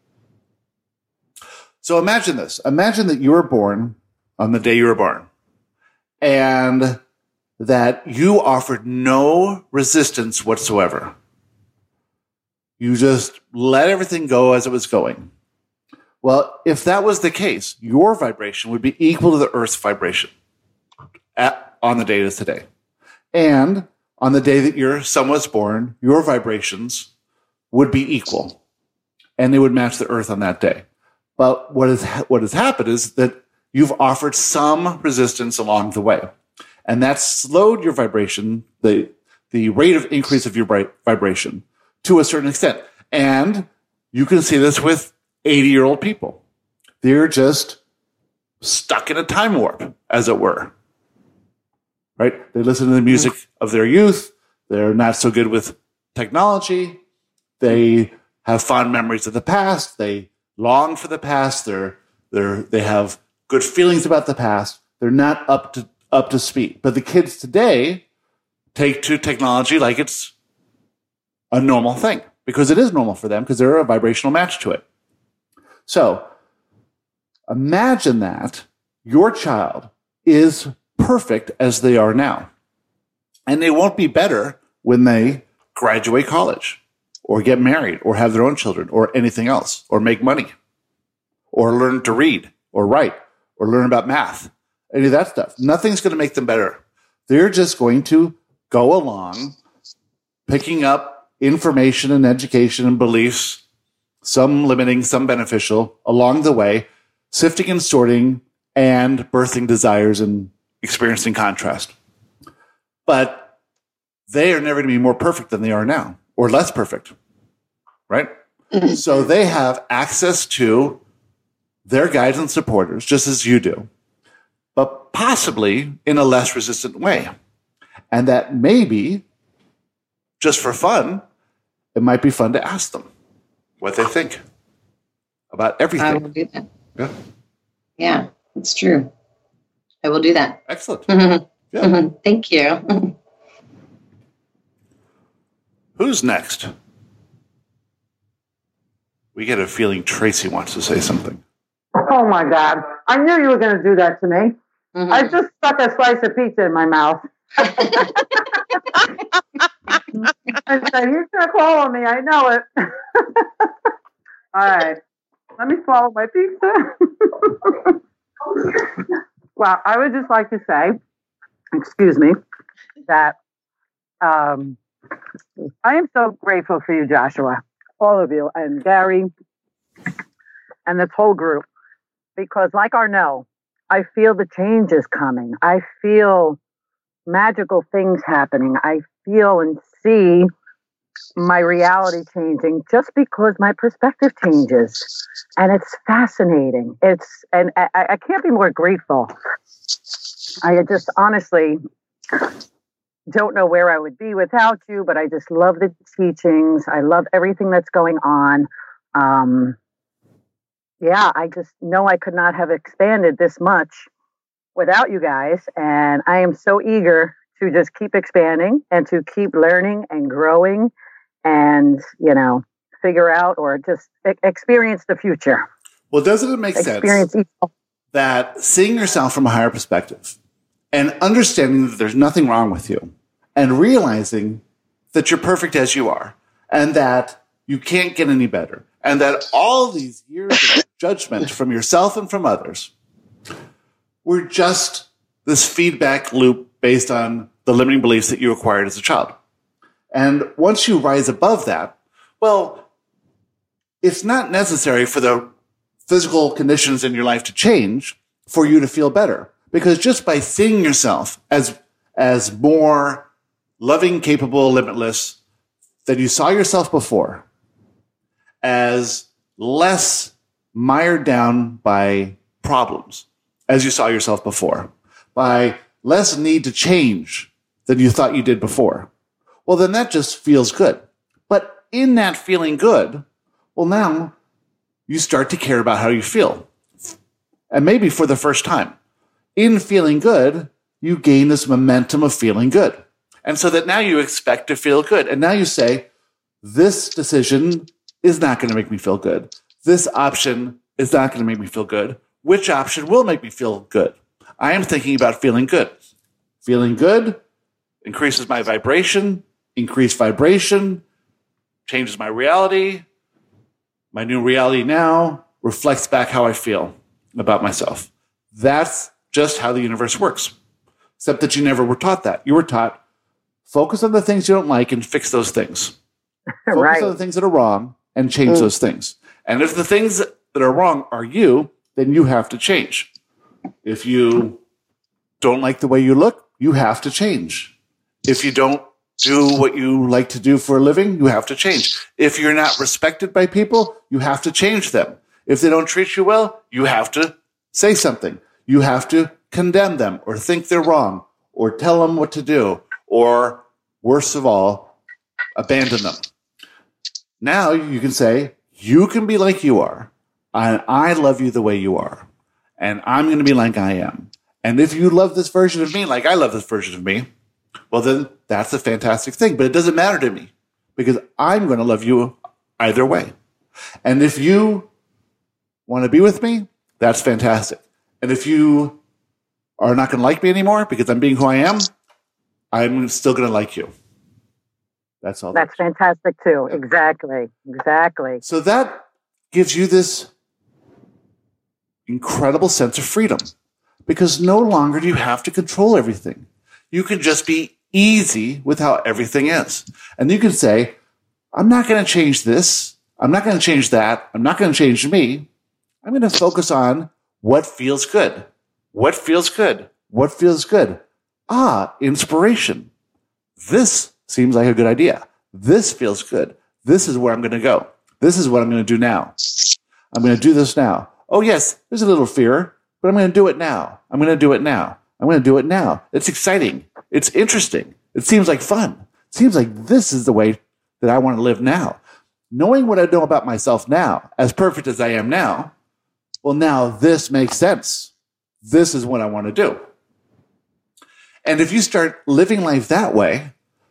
S2: So imagine this. Imagine that you were born on the day you were born and that you offered no resistance whatsoever. You just let everything go as it was going. Well, if that was the case, your vibration would be equal to the Earth's vibration at, on the day it is today. And on the day that your son was born, your vibrations would be equal. And they would match the Earth on that day. But what, is, what has happened is that you've offered some resistance along the way. And that's slowed your vibration, the, the rate of increase of your vibration to a certain extent. And you can see this with eighty-year-old people. They're just stuck in a time warp, as it were. Right? They listen to the music of their youth. They're not so good with technology. They have fond memories of the past. They long for the past. They're, they're, they have good feelings about the past. They're not up to, up to speed. But the kids today take to technology like it's a normal thing because it is normal for them because they're a vibrational match to it. So imagine that your child is perfect as they are now. And they won't be better when they graduate college or get married or have their own children or anything else or make money or learn to read or write or learn about math, any of that stuff. Nothing's going to make them better. They're just going to go along picking up information and education and beliefs, some limiting, some beneficial, along the way, sifting and sorting and birthing desires and experiencing contrast. But they are never going to be more perfect than they are now, or less perfect, right? Mm-hmm. So they have access to their guides and supporters, just as you do, but possibly in a less resistant way. And that maybe, just for fun, it might be fun to ask them what they think about everything.
S4: I will do that.
S2: Yeah,
S4: yeah, it's true. I will do that.
S2: Excellent.
S4: Mm-hmm.
S2: Yeah.
S4: Mm-hmm. Thank you.
S2: Who's next? We get a feeling Tracy wants to say something.
S9: Oh my God. I knew you were going to do that to me.
S4: Mm-hmm.
S9: I just stuck a slice of pizza in my mouth. I said, he's going to call on me. I know it. All right. Let me swallow my pizza. Well, I would just like to say, excuse me, that um, I am so grateful for you, Joshua, all of you, and Gary, and this whole group, because like Arnell, I feel the changes coming. I feel magical things happening. I feel and see my reality changing just because my perspective changes. And it's fascinating. It's, and I, I can't be more grateful. I just honestly, don't know where I would be without you, but I just love the teachings. I love everything that's going on. Um, yeah, I just know I could not have expanded this much without you guys. And I am so eager to just keep expanding and to keep learning and growing and, you know, figure out or just e- experience the future.
S2: Well, doesn't it make
S9: experience
S2: sense
S9: each-
S2: that seeing yourself from a higher perspective and understanding that there's nothing wrong with you and realizing that you're perfect as you are and that you can't get any better and that all these years of judgment from yourself and from others were just this feedback loop based on the limiting beliefs that you acquired as a child. And once you rise above that, well, it's not necessary for the physical conditions in your life to change for you to feel better. Because just by seeing yourself as, as more loving, capable, limitless than you saw yourself before, as less mired down by problems as you saw yourself before, by less need to change than you thought you did before, well, then that just feels good. But in that feeling good, well, now you start to care about how you feel. And maybe for the first time, in feeling good, you gain this momentum of feeling good. And so that now you expect to feel good. And now you say, this decision is not going to make me feel good. This option is not going to make me feel good. Which option will make me feel good? I am thinking about feeling good. Feeling good increases my vibration, increased vibration, changes my reality. My new reality now reflects back how I feel about myself. That's just how the universe works. Except that you never were taught that. You were taught, focus on the things you don't like and fix those things. Focus
S9: Right.
S2: on the things that are wrong and change
S9: Mm.
S2: those things. And if the things that are wrong are you, then you have to change. If you don't like the way you look, you have to change. If you don't do what you like to do for a living, you have to change. If you're not respected by people, you have to change them. If they don't treat you well, you have to say something. You have to condemn them or think they're wrong or tell them what to do or, worst of all, abandon them. Now you can say, you can be like you are, and I love you the way you are, and I'm going to be like I am. And if you love this version of me like I love this version of me, well, then that's a fantastic thing. But it doesn't matter to me because I'm going to love you either way. And if you want to be with me, that's fantastic. And if you are not going to like me anymore because I'm being who I am, I'm still going to like you. That's all.
S9: That's fantastic too. Exactly. Exactly.
S2: So that gives you this incredible sense of freedom because no longer do you have to control everything. You can just be easy with how everything is. And you can say, I'm not going to change this. I'm not going to change that. I'm not going to change me. I'm going to focus on what feels good. What feels good? What feels good? Ah, inspiration. This seems like a good idea. This feels good. This is where I'm going to go. This is what I'm going to do now. I'm going to do this now. Oh, yes, there's a little fear, but I'm going to do it now. I'm going to do it now. I'm going to do it now. It's exciting. It's interesting. It seems like fun. It seems like this is the way that I want to live now. Knowing what I know about myself now, as perfect as I am now, well, now this makes sense. This is what I want to do. And if you start living life that way,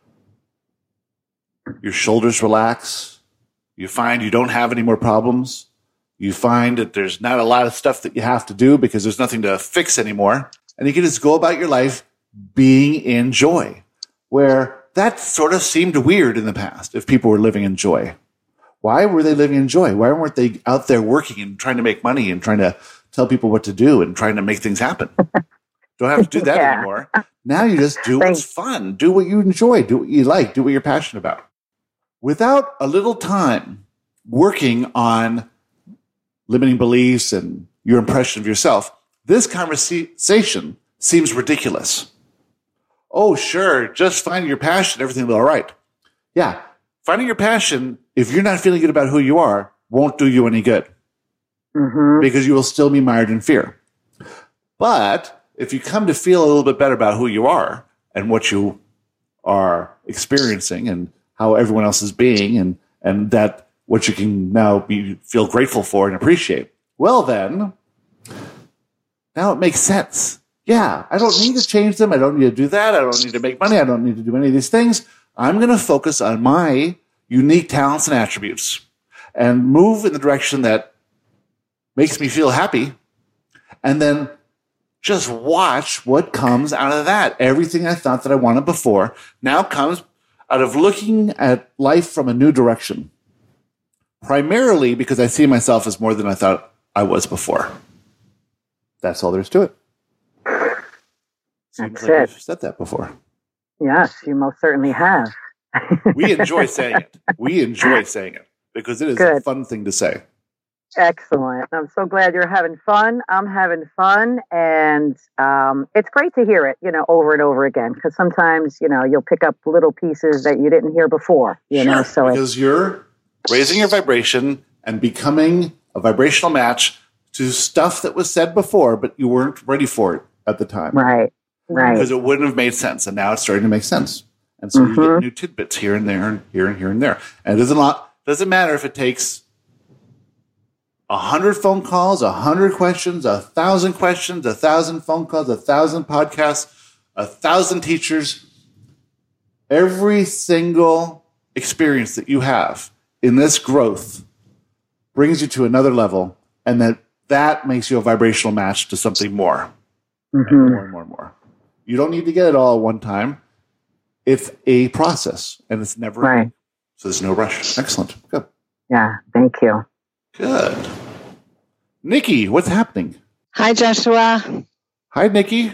S2: your shoulders relax. You find you don't have any more problems. You find that there's not a lot of stuff that you have to do because there's nothing to fix anymore. And you can just go about your life being in joy, where that sort of seemed weird in the past if people were living in joy. Why were they living in joy? Why weren't they out there working and trying to make money and trying to tell people what to do and trying to make things happen? Don't have to do that
S9: Yeah.
S2: anymore. Now you just do what's fun. Do what you enjoy. Do what you like. Do what you're passionate about. Without a little time working on limiting beliefs and your impression of yourself, this conversation seems ridiculous. Oh, sure, just finding your passion, everything will be all right. Yeah, finding your passion, if you're not feeling good about who you are, won't do you any good.
S9: Mm-hmm.
S2: Because you will still be mired in fear. But if you come to feel a little bit better about who you are and what you are experiencing and how everyone else is being, and, and that what you can now be feel grateful for and appreciate. Well, then, now it makes sense. Yeah, I don't need to change them. I don't need to do that. I don't need to make money. I don't need to do any of these things. I'm going to focus on my unique talents and attributes and move in the direction that makes me feel happy. And then just watch what comes out of that. Everything I thought that I wanted before now comes out of looking at life from a new direction. Primarily because I see myself as more than I thought I was before. That's all there is to it. Seems
S9: That's
S2: like
S9: it.
S2: I've said that before.
S9: Yes, you most certainly have.
S2: We enjoy saying it. We enjoy saying it because it is
S9: Good.
S2: a fun thing to say.
S9: Excellent. I'm so glad you're having fun. I'm having fun. And um, it's great to hear it, you know, over and over again. Because sometimes, you know, you'll pick up little pieces that you didn't hear before, you
S2: Sure,
S9: know. So it's,
S2: because you're raising your vibration and becoming a vibrational match to stuff that was said before, but you weren't ready for it at the time.
S9: right, right.
S2: Because it wouldn't have made sense. And now it's starting to make sense. And so you
S9: Mhm.
S2: get new tidbits here and there and here and here and there. And it doesn't, lot, doesn't matter if it takes a hundred phone calls, a hundred questions, a thousand questions, a thousand phone calls, a thousand podcasts, a thousand teachers. Every single experience that you have in this growth brings you to another level, and that that makes you a vibrational match to something more. And
S9: Mhm.
S2: more and more and more. You don't need to get it all at one time. It's a process, and it's never
S9: Right.
S2: ending. So there's no rush. Excellent. Good.
S9: Yeah, thank you.
S2: Good. Nikki, what's happening?
S10: Hi, Joshua.
S2: Hi, Nikki.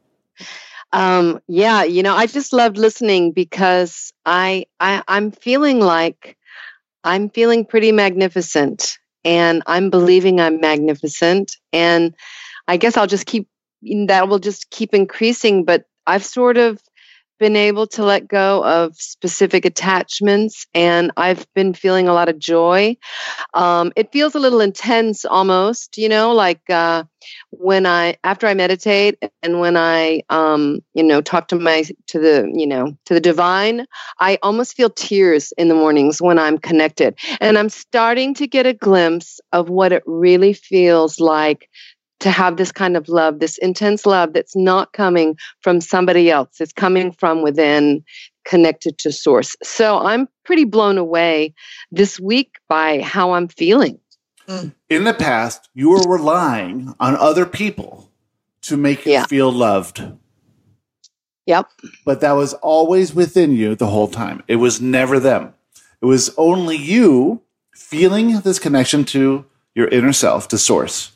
S10: Um, yeah, you know, I just loved listening because I, I I'm feeling like I'm feeling pretty magnificent, and I'm believing I'm magnificent, and I guess I'll just keep that will just keep increasing. But I've sort of been able to let go of specific attachments, and I've been feeling a lot of joy. Um, it feels a little intense almost, you know, like uh, when I, after I meditate and when I, um, you know, talk to my, to the, you know, to the divine, I almost feel tears in the mornings when I'm connected. And I'm starting to get a glimpse of what it really feels like to have this kind of love, this intense love that's not coming from somebody else. It's coming from within, connected to source. So I'm pretty blown away this week by how I'm feeling.
S2: In the past, you were relying on other people to make you
S10: Yeah.
S2: feel loved.
S10: Yep.
S2: But that was always within you the whole time. It was never them. It was only you feeling this connection to your inner self, to source.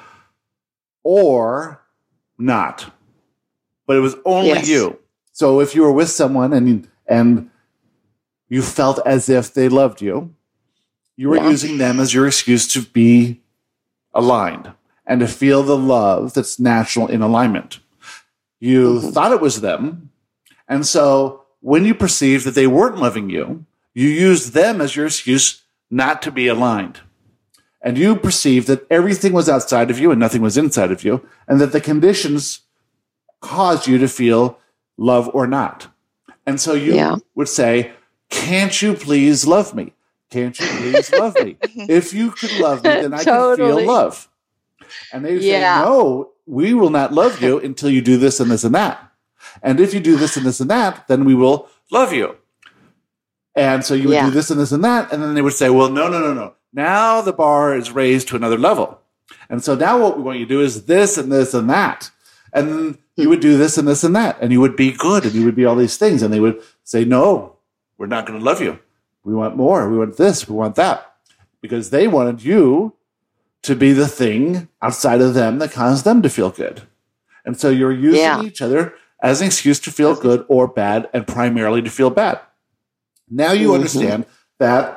S2: Or not. But it was only
S10: Yes.
S2: you. So if you were with someone and and you felt as if they loved you, you were
S10: Yeah.
S2: using them as your excuse to be aligned and to feel the love that's natural in alignment. You
S10: Mm-hmm.
S2: thought it was them. And so when you perceived that they weren't loving you, you used them as your excuse not to be aligned. And you perceived that everything was outside of you and nothing was inside of you, and that the conditions caused you to feel love or not. And so you
S10: Yeah.
S2: would say, can't you please love me? Can't you please love me? If you could love me, then I can
S10: Totally.
S2: feel love. And they would
S10: Yeah.
S2: say, no, we will not love you until you do this and this and that. And if you do this and this and that, then we will love you. And so you would
S10: Yeah.
S2: do this and this and that. And then they would say, well, no, no, no, no. Now the bar is raised to another level. And so now what we want you to do is this and this and that. And then you would do this and this and that. And you would be good and you would be all these things. And they would say, no, we're not going to love you. We want more. We want this. We want that. Because they wanted you to be the thing outside of them that caused them to feel good. And so you're using
S10: Yeah.
S2: each other as an excuse to feel good or bad, and primarily to feel bad. Now you
S10: Mhm.
S2: understand that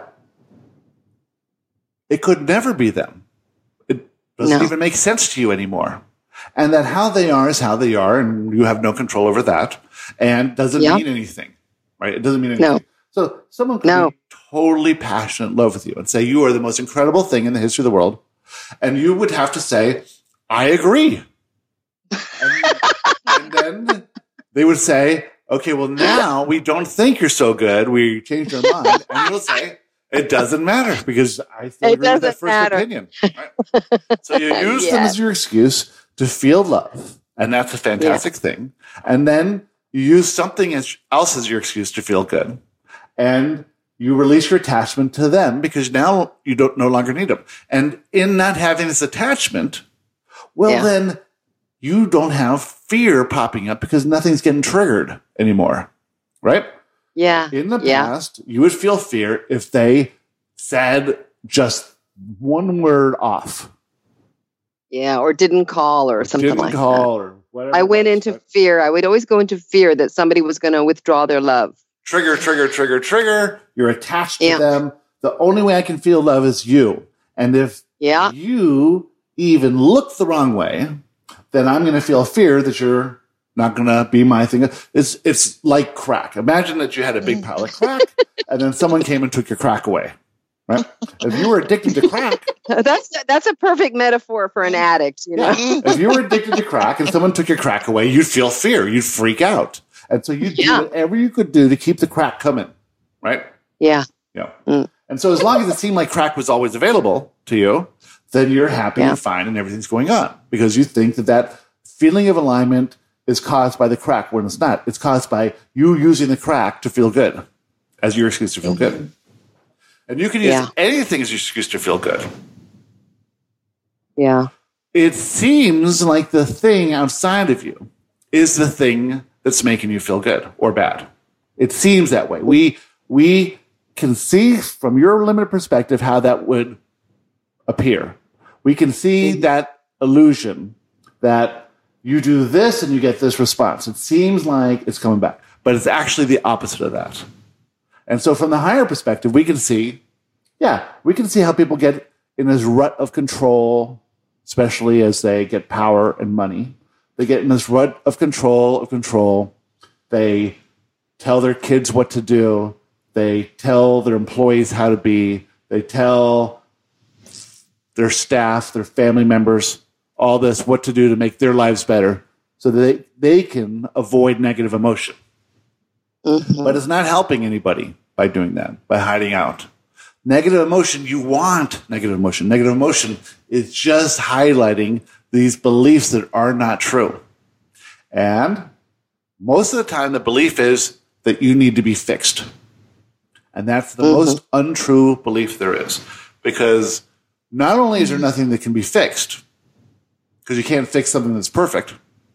S2: it could never be them. It doesn't
S10: No.
S2: even make sense to you anymore. And that how they are is how they are, and you have no control over that, and doesn't
S10: Yep.
S2: mean anything, right? It doesn't mean anything.
S10: No.
S2: So someone could
S10: No.
S2: be totally passionate in love with you and say, you are the most incredible thing in the history of the world. And you would have to say, I agree. And, and then they would say, okay, well, now we don't think you're so good. We changed our mind. And you'll say, it doesn't matter because I still
S10: It
S2: agree with that
S10: doesn't
S2: first
S10: matter.
S2: opinion. Right? So you use them
S10: Yeah.
S2: as your excuse to feel love. And that's a fantastic thing. And then you use something as- else as your excuse to feel good. And you release your attachment to them because now you don't no longer need them. And in not having this attachment, well,
S10: Yeah.
S2: then you don't have fear popping up because nothing's getting triggered anymore. Right?
S10: Yeah.
S2: In the
S10: Yeah.
S2: past, you would feel fear if they said just one word off.
S10: Yeah. Or didn't call or something
S2: Didn't
S10: like
S2: call
S10: that.
S2: or whatever.
S10: I
S2: it
S10: went
S2: was,
S10: into
S2: right?
S10: fear. I would always go into fear that somebody was going to withdraw their love.
S2: Trigger, trigger, trigger, trigger. You're attached to
S10: Yeah.
S2: them. The only way I can feel love is you. And if
S10: Yeah.
S2: you even look the wrong way, then I'm going to feel fear that you're not going to be my thing. It's it's like crack. Imagine that you had a big pile of crack, and then someone came and took your crack away. Right? If you were addicted to crack,
S10: That's that's a perfect metaphor for an addict, you know.
S2: yeah, if you were addicted to crack and someone took your crack away, you'd feel fear. You'd freak out, and so you'd
S10: Yeah.
S2: do whatever you could do to keep the crack coming. Right?
S10: Yeah.
S2: Yeah.
S10: Mm.
S2: And so as long as it seemed like crack was always available to you, then you're happy
S10: Yeah.
S2: and fine and everything's going on because you think that that feeling of alignment is caused by the crack when it's not. It's caused by you using the crack to feel good as your excuse to feel good. And you can use
S10: Yeah.
S2: anything as your excuse to feel good.
S10: Yeah.
S2: It seems like the thing outside of you is the thing that's making you feel good or bad. It seems that way. We we can see from your limited perspective how that would appear. We can see that illusion that you do this and you get this response. It seems like it's coming back, but it's actually the opposite of that. And so from the higher perspective, we can see, yeah, we can see how people get in this rut of control, especially as they get power and money. They get in this rut of control, of control. They tell their kids what to do. They tell their employees how to be. They tell their staff, their family members, all this, what to do to make their lives better so that they, they can avoid negative emotion.
S10: Mm-hmm.
S2: But it's not helping anybody by doing that, by hiding out. Negative emotion, you want negative emotion. Negative emotion is just highlighting these beliefs that are not true. And most of the time, the belief is that you need to be fixed. And that's the
S10: Mm-hmm.
S2: most untrue belief there is. Because not only is there nothing that can be fixed, because you can't fix something that's perfect,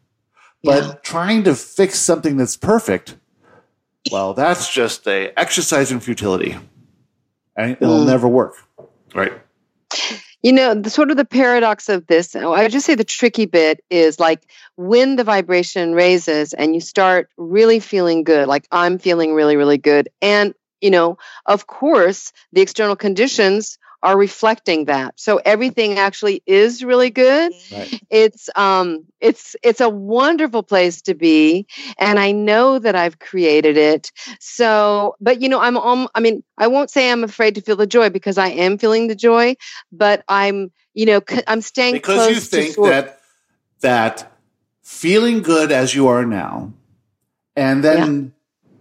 S2: but
S10: Yeah.
S2: trying to fix something that's perfect, well, that's just a exercise in futility. And it'll
S10: Mm.
S2: never work. Right?
S10: You know, the sort of the paradox of this, I would just say the tricky bit is like when the vibration raises and you start really feeling good, like I'm feeling really, really good. And, you know, of course, the external conditions are reflecting that. So everything actually is really good.
S2: Right.
S10: It's um it's it's a wonderful place to be, and I know that I've created it. So, but you know, I'm um, I mean, I won't say I'm afraid to feel the joy because I am feeling the joy, but I'm, you know, c- I'm staying
S2: Because
S10: close
S2: you
S10: to
S2: think
S10: sort-
S2: that that feeling good as you are now and then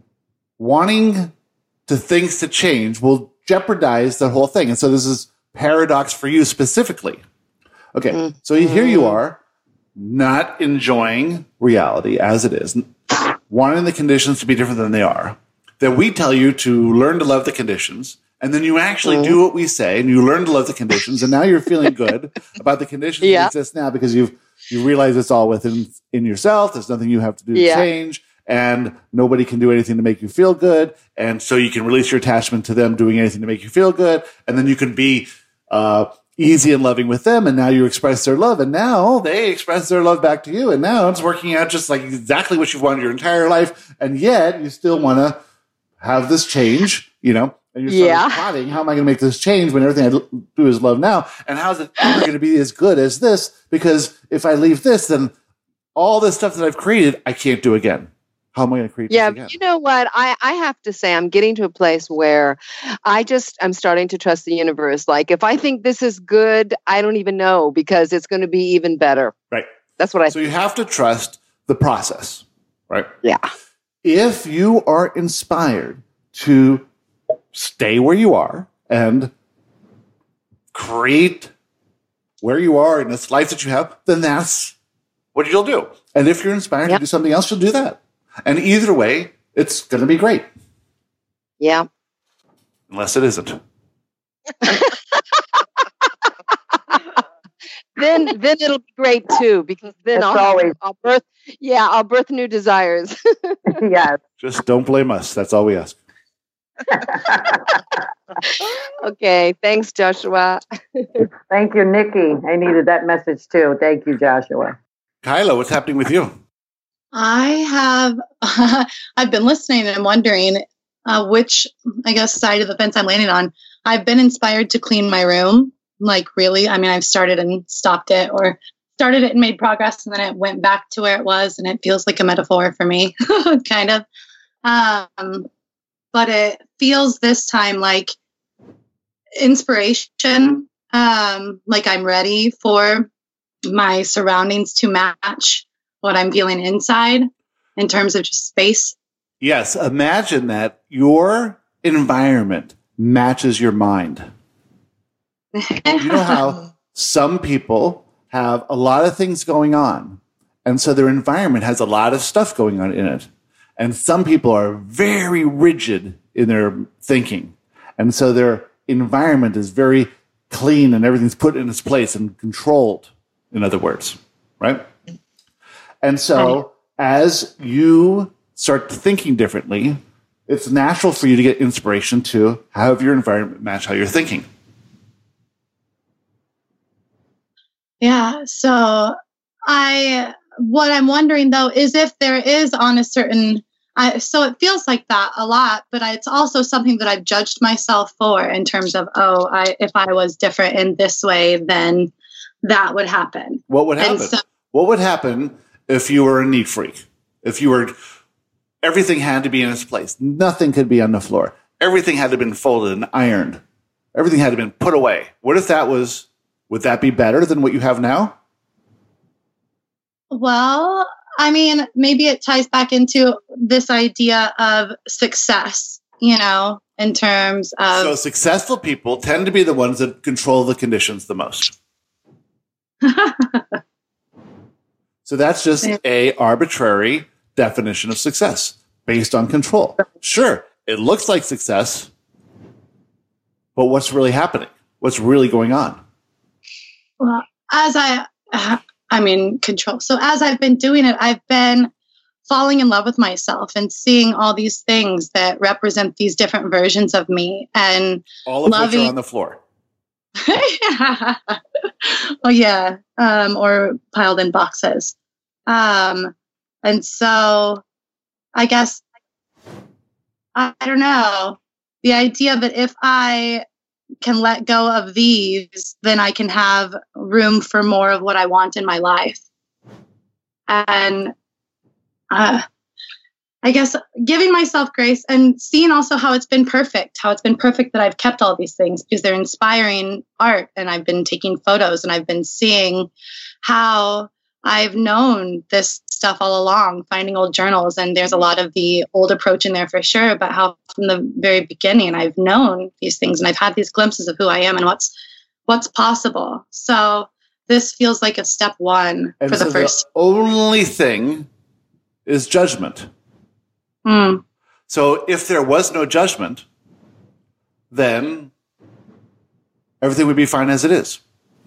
S2: wanting to things to change will jeopardize the whole thing. And so this is paradox for you specifically. Okay,
S10: Mm-hmm.
S2: so here you are, not enjoying reality as it is, wanting the conditions to be different than they are. Then we tell you to learn to love the conditions, and then you actually
S10: Mm-hmm.
S2: do what we say, and you learn to love the conditions, and now you're feeling good about the conditions
S10: Yeah.
S2: that exist now because you've you realize it's all within in yourself. There's nothing you have to do to
S10: Yeah.
S2: change, and nobody can do anything to make you feel good. And so you can release your attachment to them doing anything to make you feel good, and then you can be uh, easy and loving with them. And now you express their love, and now they express their love back to you, and now it's working out just like exactly what you've wanted your entire life. And yet you still want to have this change, you know. And you're
S10: Yeah.
S2: sort of plotting, how am I going to make this change when everything I l- do is love now? And how's it ever going to be as good as this? Because if I leave this, then all this stuff that I've created, I can't do again. How am I going to create
S10: Yeah,
S2: this again?
S10: you know what? I, I have to say, I'm getting to a place where I just, I'm starting to trust the universe. Like, if I think this is good, I don't even know because it's going to be even better.
S2: Right.
S10: That's what I
S2: So you have to trust the process, right?
S10: Yeah.
S2: if you are inspired to stay where you are and create where you are in this life that you have, then that's what you'll do. And if you're inspired yep. to do something else, you'll do that. And either way, it's going to be great.
S10: Yeah.
S2: Unless it isn't.
S10: then then it'll be great too, because then I'll, always- I'll birth yeah, I'll birth new desires.
S6: Yes.
S2: Just don't blame us. That's all we ask.
S10: Okay. Thanks, Joshua.
S9: Thank you, Nikki. I needed that message too. Thank you, Joshua.
S2: Kyla, what's happening with you?
S8: I have, I've been listening and wondering uh, which, I guess, side of the fence I'm landing on. I've been inspired to clean my room. Like, really? I mean, I've started and stopped it, or started it and made progress, and then it went back to where it was, and it feels like a metaphor for me, kind of. Um, but it feels this time like inspiration, um, like I'm ready for my surroundings to match what I'm feeling inside in terms of just space.
S2: Yes. Imagine that your environment matches your mind. You know how some people have a lot of things going on, and so their environment has a lot of stuff going on in it. And some people are very rigid in their thinking, and so their environment is very clean and everything's put in its place and controlled, in other words, right? And so as you start thinking differently, it's natural for you to get inspiration to have your environment match how you're thinking.
S8: Yeah. So I, what I'm wondering though, is if there is on a certain, I, so it feels like that a lot, but I, it's also something that I've judged myself for in terms of, oh, I, if I was different in this way, then that would happen.
S2: What would happen? So, what would happen if you were a neat freak? If you were, everything had to be in its place. Nothing could be on the floor. Everything had to have been folded and ironed. Everything had to have been put away. What if that was, would that be better than what you have now?
S8: Well, I mean, maybe it ties back into this idea of success, you know, in terms of...
S2: So successful people tend to be the ones that control the conditions the most. So that's just a arbitrary definition of success based on control. Sure, it looks like success, but what's really happening? What's really going on?
S8: Well, as I, I mean, control. So as I've been doing it, I've been falling in love with myself and seeing all these things that represent these different versions of me, and
S2: all of
S8: loving-
S2: which are on the floor.
S8: Oh yeah, um, or piled in boxes. Um, and so I guess, I, I don't know, the idea that if I can let go of these, then I can have room for more of what I want in my life. And uh, I guess giving myself grace and seeing also how it's been perfect, how it's been perfect that I've kept all these things because they're inspiring art, and I've been taking photos and I've been seeing how I've known this stuff all along, finding old journals, and there's a lot of the old approach in there for sure, but how from the very beginning I've known these things and I've had these glimpses of who I am and what's what's possible. So this feels like a step one
S2: and
S8: for
S2: so
S8: the first.
S2: The only thing is judgment.
S8: Mm.
S2: So if there was no judgment, then everything would be fine as it is.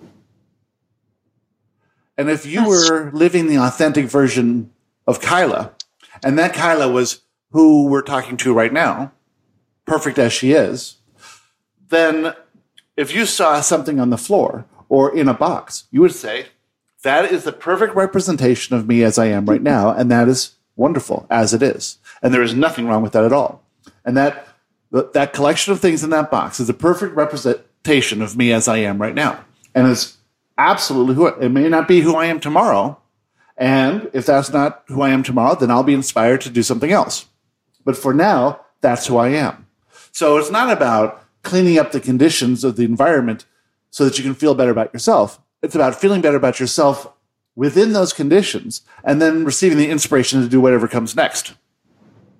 S2: And if you That's were living the authentic version of Kyla, and that Kyla was who we're talking to right now, perfect as she is, then if you saw something on the floor or in a box, you would say, that is the perfect representation of me as I am right now, and that is wonderful as it is. And there is nothing wrong with that at all. And that that collection of things in that box is a perfect representation of me as I am right now. And it's absolutely who I, it may not be who I am tomorrow. And if that's not who I am tomorrow, then I'll be inspired to do something else. But for now, that's who I am. So it's not about cleaning up the conditions of the environment so that you can feel better about yourself. It's about feeling better about yourself within those conditions and then receiving the inspiration to do whatever comes next.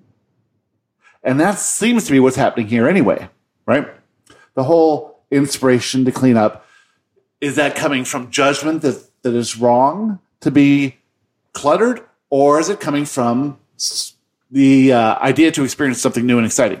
S2: And that seems to be what's happening here anyway, right? The whole inspiration to clean up, is that coming from judgment that, that is wrong to be cluttered, or is it coming from the uh, idea to experience something new and exciting?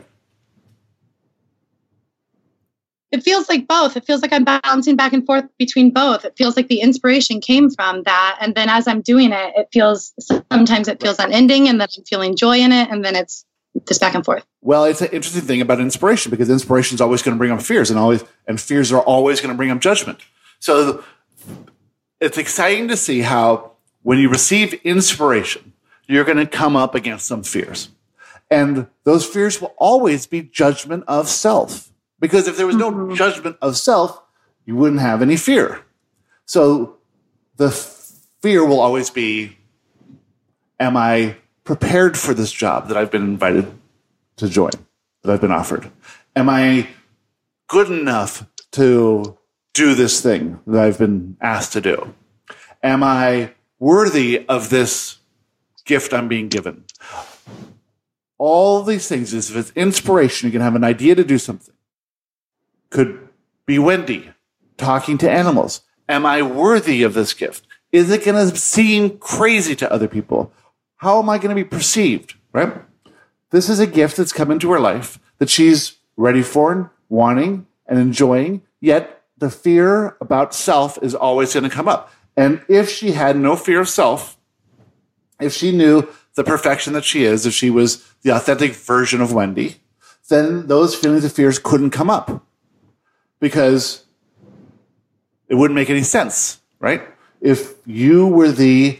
S8: It feels like both. It feels like I'm bouncing back and forth between both. It feels like the inspiration came from that. And then as I'm doing it, it feels, sometimes it feels unending, and then I'm feeling joy in it. And then it's this back and forth.
S2: Well, it's an interesting thing about inspiration, because inspiration is always going to bring up fears, and always, and fears are always going to bring up judgment. So it's exciting to see how when you receive inspiration, you're going to come up against some fears. And those fears will always be judgment of self. Because if there was no mm-hmm. judgment of self, you wouldn't have any fear. So the f- fear will always be, am I prepared for this job that I've been invited to join, that I've been offered? Am I good enough to do this thing that I've been asked to do? Am I worthy of this gift I'm being given? All these things, if it's inspiration, you can have an idea to do something. Could be Wendy talking to animals. Am I worthy of this gift? Is it going to seem crazy to other people? How am I going to be perceived, right? This is a gift that's come into her life that she's ready for and wanting and enjoying, yet the fear about self is always going to come up. And if she had no fear of self, if she knew the perfection that she is, if she was the authentic version of Wendy, then those feelings of fears couldn't come up, because it wouldn't make any sense, right? If you were the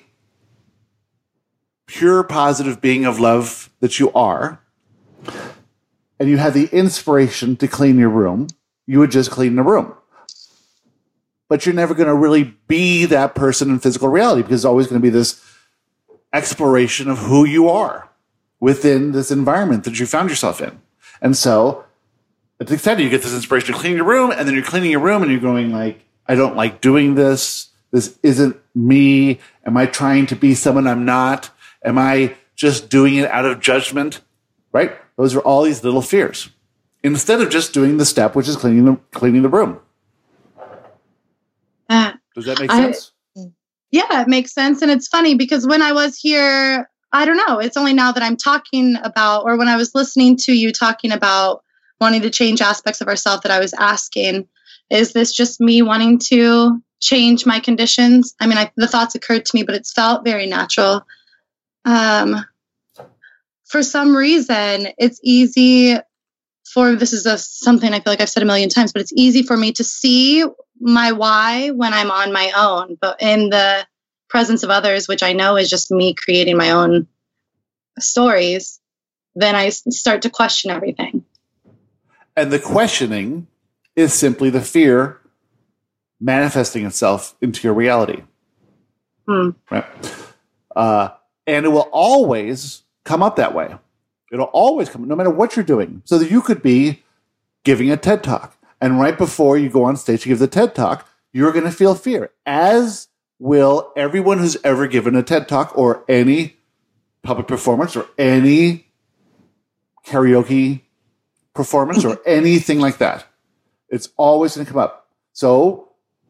S2: pure positive being of love that you are, and you had the inspiration to clean your room, you would just clean the room. But you're never going to really be that person in physical reality, because it's always going to be this exploration of who you are within this environment that you found yourself in. And so it's exciting. You get this inspiration to clean your room, and then you're cleaning your room and you're going like, I don't like doing this. This isn't me. Am I trying to be someone I'm not? Am I just doing it out of judgment? Right? Those are all these little fears. Instead of just doing the step, which is cleaning the, cleaning the room.
S8: Uh,
S2: Does that make
S8: I,
S2: sense?
S8: Yeah, it makes sense. And it's funny because when I was here, I don't know, it's only now that I'm talking about, or when I was listening to you talking about wanting to change aspects of ourselves, that I was asking, is this just me wanting to change my conditions? I mean, I, the thoughts occurred to me, but it's felt very natural. Um, for some reason, it's easy for, this is a, something I feel like I've said a million times, but it's easy for me to see my why when I'm on my own, but in the presence of others, which I know is just me creating my own stories, then I start to question everything.
S2: And the questioning is simply the fear manifesting itself into your reality.
S8: Hmm.
S2: Right? Uh, and it will always come up that way. It'll always come, no matter what you're doing. So that you could be giving a TED Talk, and right before you go on stage to give the TED Talk, you're going to feel fear, as will everyone who's ever given a TED Talk or any public performance or any karaoke performance or anything like that. It's always going to come up. So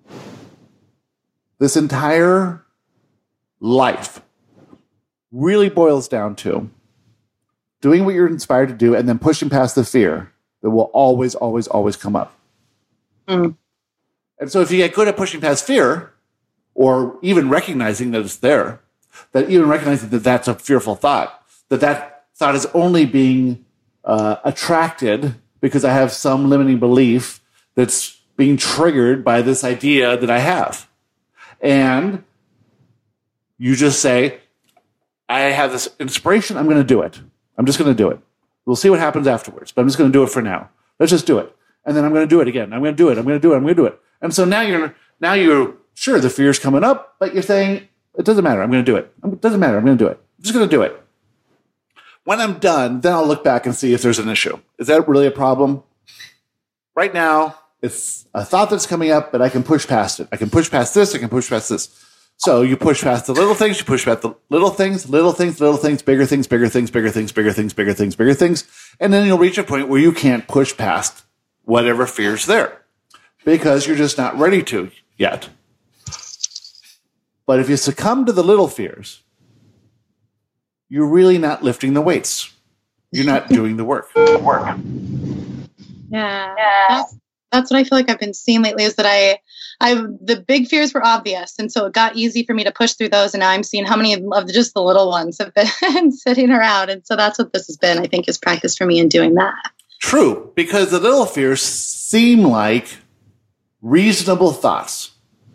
S2: this entire life really boils down to doing what you're inspired to do and then pushing past the fear that will always, always, always come up.
S8: Mm.
S2: And so if you get good at pushing past fear, or even recognizing that it's there, that even recognizing that that's a fearful thought, that that thought is only being uh, attracted because I have some limiting belief that's being triggered by this idea that I have. And you just say, I have this inspiration, I'm going to do it. I'm just going to do it. We'll see what happens afterwards, but I'm just going to do it for now. Let's just do it. And then I'm going to do it again. I'm going to do it. I'm going to do it. I'm going to do it. And so now you're, now you're, sure, the fear's coming up, but you're saying, it doesn't matter. I'm going to do it. It doesn't matter. I'm going to do it. I'm just going to do it. When I'm done, then I'll look back and see if there's an issue. Is that really a problem? Right now, it's a thought that's coming up, but I can push past it. I can push past this. I can push past this. So you push past the little things, you push past the little things, little things, little things, bigger things, bigger things, bigger things, bigger things, bigger things, bigger things. And then you'll reach a point where you can't push past whatever fear's there because you're just not ready to yet. But if you succumb to the little fears, you're really not lifting the weights. You're not doing the work. Work.
S8: Yeah. yeah. That's, that's what I feel like I've been seeing lately is that I, I, the big fears were obvious. And so it got easy for me to push through those. And now I'm seeing how many of just the little ones have been sitting around. And so that's what this has been, I think, is practice for me in doing that.
S2: True. Because the little fears seem like reasonable thoughts.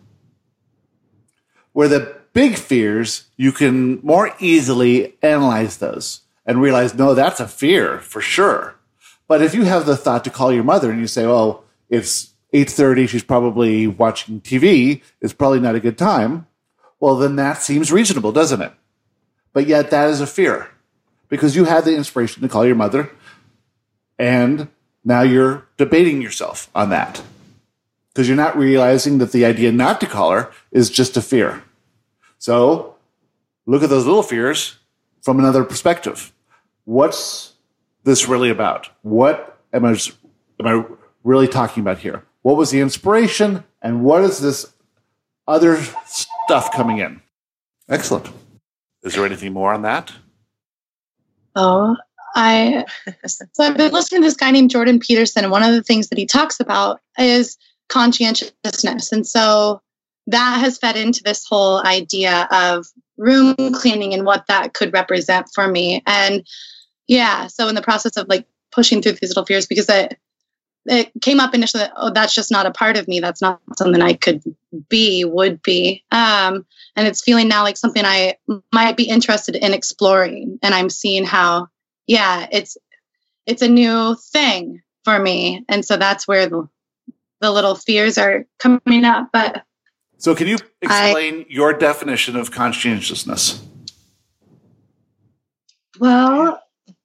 S2: Where the big fears, you can more easily analyze those and realize, no, that's a fear for sure. But if you have the thought to call your mother and you say, well, it's eight thirty, she's probably watching T V, it's probably not a good time, well, then that seems reasonable, doesn't it? But yet that is a fear because you had the inspiration to call your mother and now you're debating yourself on that because you're not realizing that the idea not to call her is just a fear. So look at those little fears from another perspective. What's this really about? What am I, am I really talking about here? What was the inspiration and what is this other stuff coming in? Excellent. Is there anything more on that?
S8: Oh, I, so I've been listening to this guy named Jordan Peterson, and one of the things that he talks about is conscientiousness. And so that has fed into this whole idea of room cleaning and what that could represent for me. And yeah, so in the process of like pushing through these little fears, because it, it came up initially that, oh, that's just not a part of me. That's not something I could be, would be. Um, and it's feeling now like something I might be interested in exploring. And I'm seeing how, yeah, it's, it's a new thing for me. And so that's where the, the little fears are coming up. But
S2: so can you explain
S8: I,
S2: your definition of conscientiousness?
S8: Well,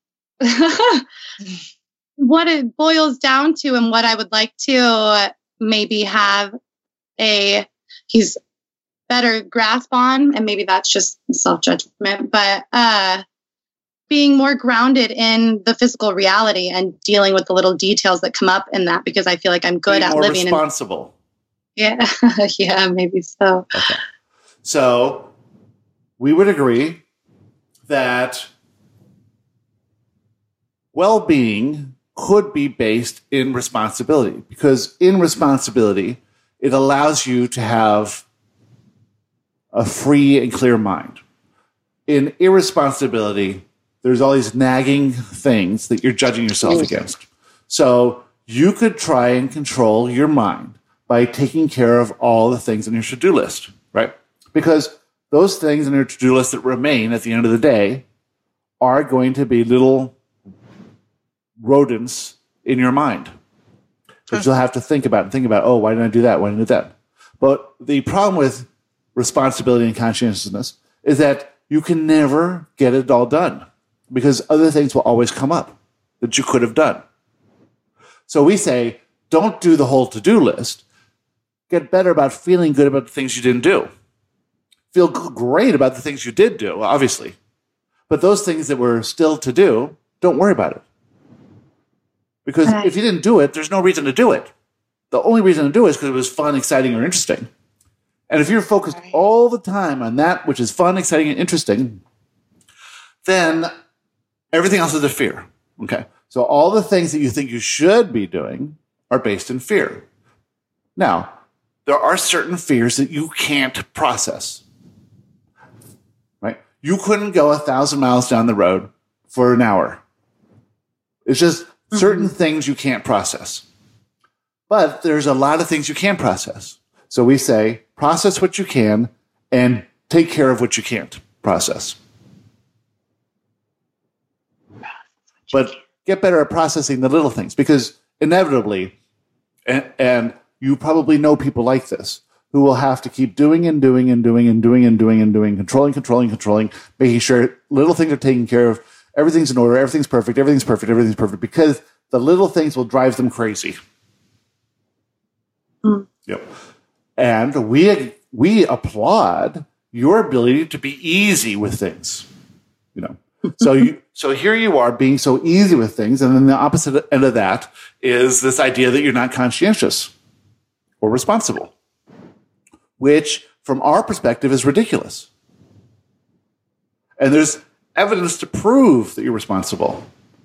S8: what it boils down to and what I would like to maybe have a he's better grasp on, and maybe that's just self-judgment, but uh, being more grounded in the physical reality and dealing with the little details that come up in that, because I feel like I'm good
S2: Being
S8: at
S2: more
S8: living.
S2: responsible.
S8: Yeah, yeah, maybe so.
S2: Okay. So we would agree that well-being could be based in responsibility, because in responsibility, it allows you to have a free and clear mind. In irresponsibility, there's all these nagging things that you're judging yourself against. So you could try and control your mind by taking care of all the things on your to-do list, right? Because those things on your to-do list that remain at the end of the day are going to be little rodents in your mind. Because you'll have to think about and think about, oh, why didn't I do that? Why didn't I do that? But the problem with responsibility and conscientiousness is that you can never get it all done because other things will always come up that you could have done. So we say, don't do the whole to-do list. Get better about feeling good about the things you didn't do. Feel great about the things you did do, obviously. But those things that were still to do, don't worry about it. Because
S8: right.
S2: if you didn't do it, there's no reason to do it. The only reason to do it is because it was fun, exciting, or interesting. And if you're focused right. all the time on that which is fun, exciting, and interesting, then everything else is a fear. Okay? So all the things that you think you should be doing are based in fear. Now, there are certain fears that you can't process. Right? You couldn't go a thousand miles down the road for an hour. It's just mm-hmm. certain things you can't process. But there's a lot of things you can process. So we say, process what you can and take care of what you can't process. But get better at processing the little things, because inevitably, and, and you probably know people like this, who will have to keep doing and doing and doing and doing and doing and doing, controlling, controlling, controlling, making sure little things are taken care of, everything's in order, everything's perfect, everything's perfect, everything's perfect, because the little things will drive them crazy.
S8: Mm.
S2: Yep. And we we applaud your ability to be easy with things. You know, so you, so here you are being so easy with things, and then the opposite end of that is this idea that you're not conscientious or responsible, which from our perspective is ridiculous. And there's evidence to prove that you're responsible.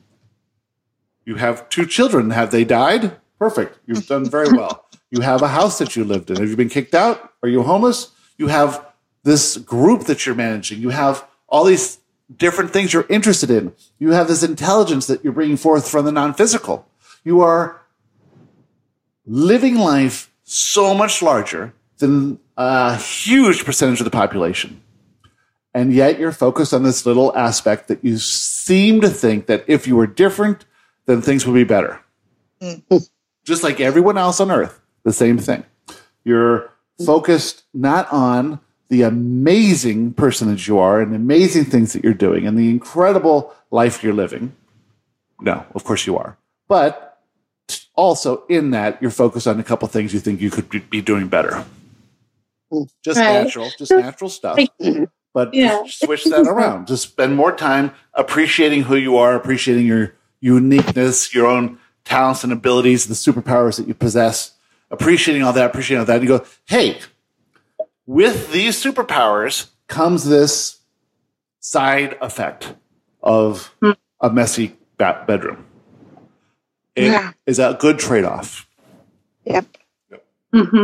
S2: You have two children. Have they died? Perfect. You've done very well. You have a house that you lived in. Have you been kicked out? Are you homeless? You have this group that you're managing. You have all these different things you're interested in. You have this intelligence that you're bringing forth from the non-physical. You are living life so much larger than a huge percentage of the population. And yet you're focused on this little aspect that you seem to think that if you were different, then things would be better. Mm. Just like everyone else on earth, the same thing. You're focused not on the amazing person that you are and the amazing things that you're doing and the incredible life you're living. No, of course you are. But also in that, you're focused on a couple things you think you could be doing better. Just right. natural, just natural stuff. But yeah. switch that around. Just spend more time appreciating who you are, appreciating your uniqueness, your own talents and abilities, the superpowers that you possess, appreciating all that, appreciating all that. And you go, hey, with these superpowers comes this side effect of hmm. a messy ba- bedroom. It yeah. is a good trade-off.
S3: Yep.
S2: yep.
S8: Mm-hmm.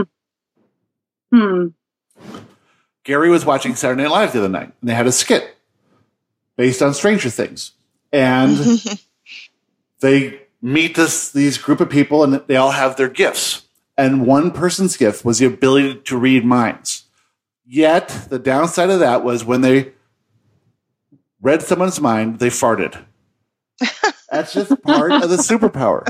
S8: Hmm.
S2: Gary was watching Saturday Night Live the other night, and they had a skit based on Stranger Things. And they meet this these group of people, and they all have their gifts. And one person's gift was the ability to read minds. Yet, the downside of that was when they read someone's mind, they farted. That's just part of the superpower.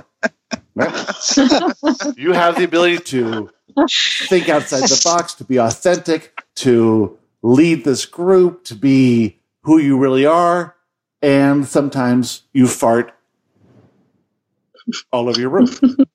S2: Right? You have the ability to think outside the box, to be authentic, to lead this group, to be who you really are, and sometimes you fart all over your room.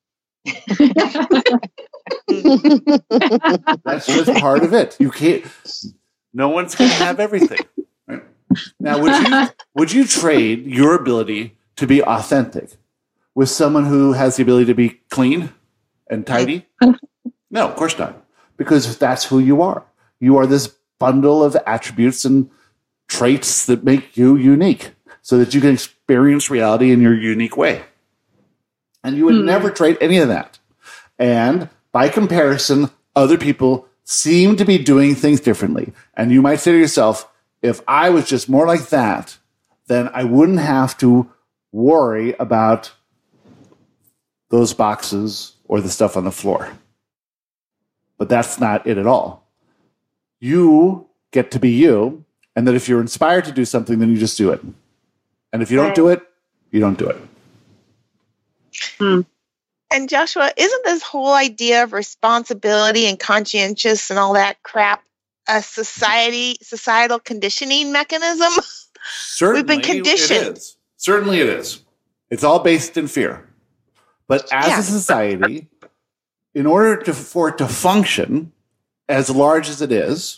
S2: That's just part of it. You can't. No one's going to have everything. Right? Now, would you would you trade your ability to be authentic with someone who has the ability to be clean and tidy? No, of course not, because that's who you are. You are this bundle of attributes and traits that make you unique so that you can experience reality in your unique way. And you would hmm. never trade any of that. And by comparison, other people seem to be doing things differently. And you might say to yourself, if I was just more like that, then I wouldn't have to worry about those boxes or the stuff on the floor. But that's not it at all. You get to be you, and that if you're inspired to do something, then you just do it. And if you don't
S3: right.
S2: do it, you don't do it.
S8: Hmm.
S3: And Joshua, isn't this whole idea of responsibility and conscientious and all that crap a society societal conditioning mechanism?
S2: Certainly,
S3: we've been conditioned.
S2: It is. Certainly it is. It's all based in fear. But as yeah. a society, in order to, for it to function as large as it is,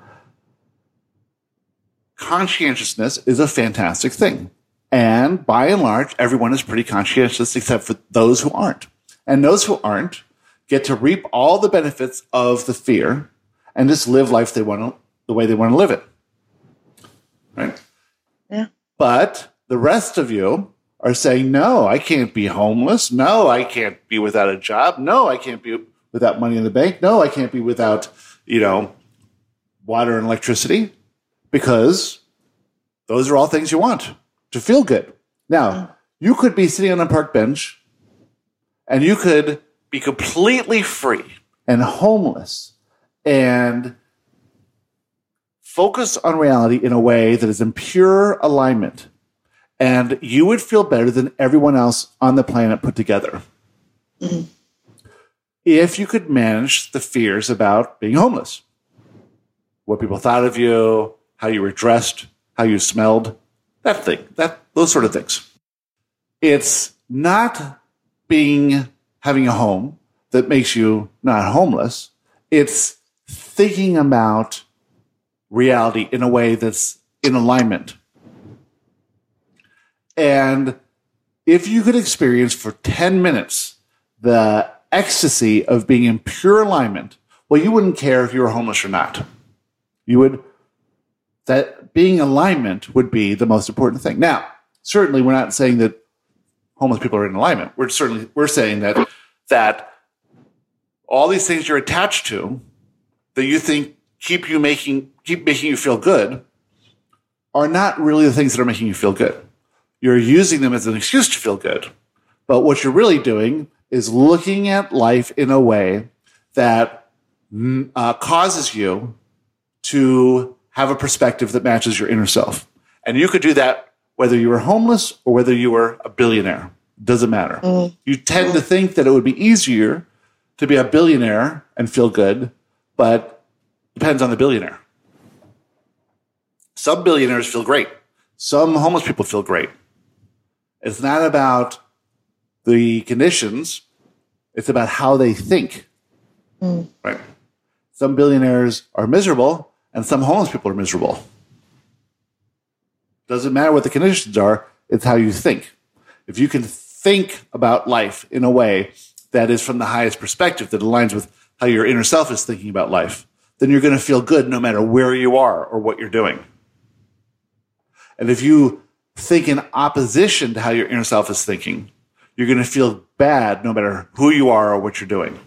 S2: conscientiousness is a fantastic thing. And by and large, everyone is pretty conscientious except for those who aren't. And those who aren't get to reap all the benefits of the fear and just live life they want to, the way they want to live it. Right?
S3: Yeah.
S2: But the rest of you are saying, no, I can't be homeless. No, I can't be without a job. No, I can't be without money in the bank. No, I can't be without, you know, water and electricity, because those are all things you want to feel good. Now, you could be sitting on a park bench and you could be completely free and homeless and focus on reality in a way that is in pure alignment. And you would feel better than everyone else on the planet put together. Mm-hmm. If you could manage the fears about being homeless, what people thought of you, how you were dressed, how you smelled, that thing, that those sort of things. It's not being having a home that makes you not homeless. It's thinking about reality in a way that's in alignment. And if you could experience for ten minutes the ecstasy of being in pure alignment, well, you wouldn't care if you were homeless or not. You would, that being in alignment would be the most important thing. Now, certainly we're not saying that homeless people are in alignment. We're certainly, we're saying that, that all these things you're attached to that you think keep you making, keep making you feel good are not really the things that are making you feel good. You're using them as an excuse to feel good. But what you're really doing is looking at life in a way that uh, causes you to have a perspective that matches your inner self. And you could do that whether you were homeless or whether you were a billionaire. Doesn't matter. Mm. You tend to think that it would be easier to be a billionaire and feel good, but it depends on the billionaire. Some billionaires feel great. Some homeless people feel great. It's not about the conditions. It's about how they think. Mm. Right? Some billionaires are miserable and some homeless people are miserable. Doesn't matter what the conditions are. It's how you think. If you can think about life in a way that is from the highest perspective, that aligns with how your inner self is thinking about life, then you're going to feel good no matter where you are or what you're doing. And if you think in opposition to how your inner self is thinking, you're going to feel bad no matter who you are or what you're doing.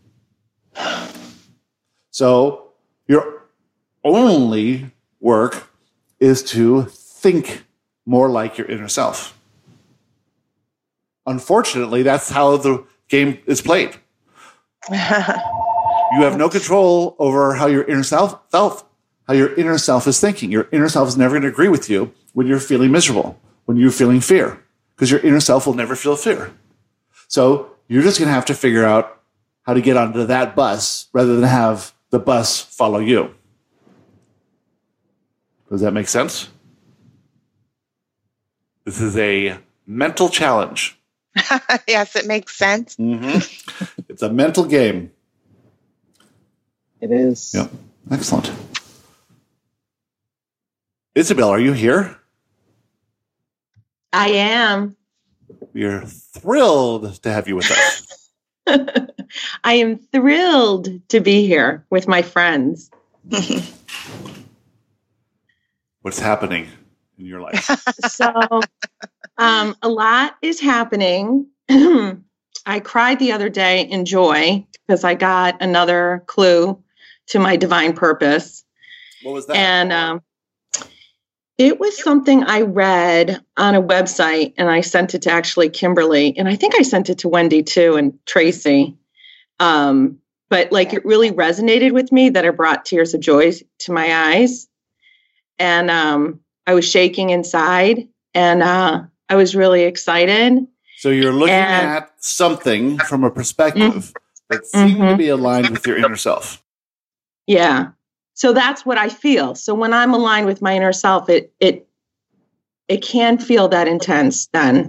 S2: So your only work is to think more like your inner self. Unfortunately, that's how the game is played. You have no control over how your inner self, self, how your inner self is thinking. Your inner self is never going to agree with you when you're feeling miserable, when you're feeling fear, because your inner self will never feel fear. So you're just going to have to figure out how to get onto that bus rather than have the bus follow you. Does that make sense? This is a mental challenge.
S3: Yes, it makes sense.
S2: Mm-hmm. It's a mental game.
S10: It is.
S2: Yep. Excellent. Isabel, are you here?
S11: I am.
S2: We are thrilled to have you with us.
S11: I am thrilled to be here with my friends.
S2: What's happening in your life?
S11: So, um, a lot is happening. I cried the other day in joy because I got another clue to my divine purpose.
S2: What was that?
S11: And um, it was something I read on a website, and I sent it to actually Kimberly, and I think I sent it to Wendy too, and Tracy. Um, but like it really resonated with me that it brought tears of joy to my eyes. And um, I was shaking inside, and uh, I was really excited.
S2: So you're looking
S11: and,
S2: at something from a perspective mm-hmm. that seemed mm-hmm. to be aligned with your inner self.
S11: Yeah. So that's what I feel. So when I'm aligned with my inner self, it it it can feel that intense then.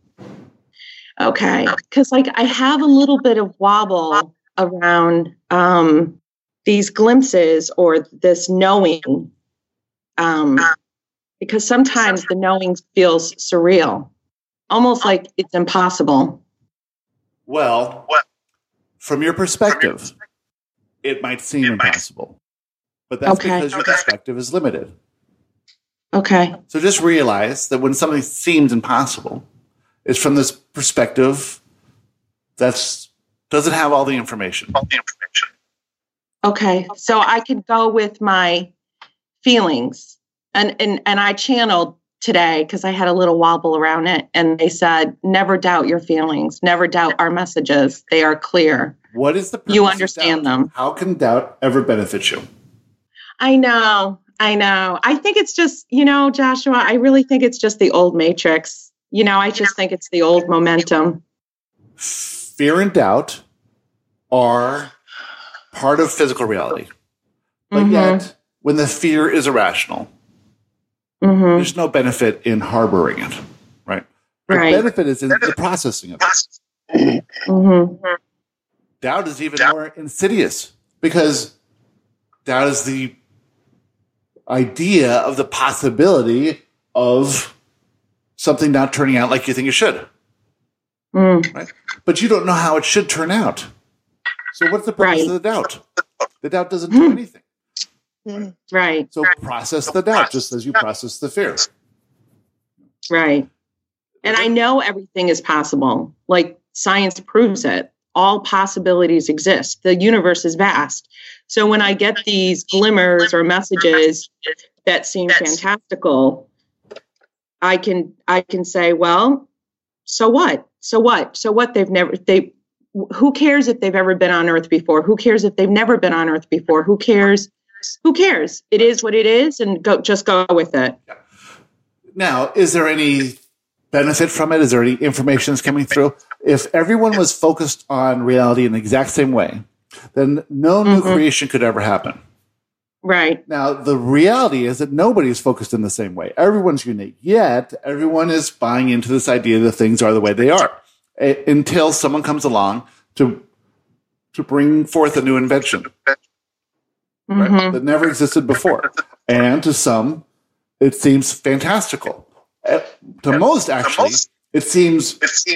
S11: Okay. Because like I have a little bit of wobble around um, these glimpses or this knowing. Um, because sometimes the knowing feels surreal, almost like it's impossible.
S2: Well, from your perspective, it might seem impossible, but that's
S11: okay.
S2: because your perspective is limited.
S11: Okay.
S2: So just realize that when something seems impossible, it's from this perspective that's doesn't have all the information. All the information.
S11: Okay. So I could go with my feelings, and and and I channeled today because I had a little wobble around it, and they said, never doubt your feelings, never doubt our messages. They are clear.
S2: What is the purpose
S11: you understand
S2: of doubt?
S11: them?
S2: How can doubt ever benefit you?
S11: I know, I know. I think it's just, you know, Joshua, I really think it's just the old matrix. You know, I just think it's the old momentum.
S2: Fear and doubt are part of physical reality. But mm-hmm. yet, when the fear is irrational, mm-hmm. there's no benefit in harboring it, right? The
S11: right.
S2: benefit is in the processing of it.
S11: Mm-hmm.
S2: Doubt is even more insidious because Doubt is the idea of the possibility of something not turning out like you think it should.
S11: Mm.
S2: Right? But you don't know how it should turn out. So what's the purpose
S11: Right.
S2: of the doubt? The doubt doesn't do anything.
S11: Right.
S2: So process the doubt just as you process the fear.
S11: Right. And I know everything is possible. Like science proves it. All possibilities exist. The universe is vast. So when I get these glimmers or messages that seem fantastical, I can I can say, well, so what? So what? So what? They've never they who cares if they've ever been on Earth before? Who cares if they've never been on Earth before? Who cares? Who cares? It is what it is, and go just go with it.
S2: Now, is there any benefit from it? Is there any information that's coming through? If everyone was focused on reality in the exact same way, then no new
S11: Mhm.
S2: creation could ever happen.
S11: Right.
S2: Now, the reality is that nobody is focused in the same way. Everyone's unique. Yet, everyone is buying into this idea that things are the way they are a- until someone comes along to to bring forth a new invention right,
S11: Mhm.
S2: that never existed before. And to some, it seems fantastical. Uh, To most, actually, it seems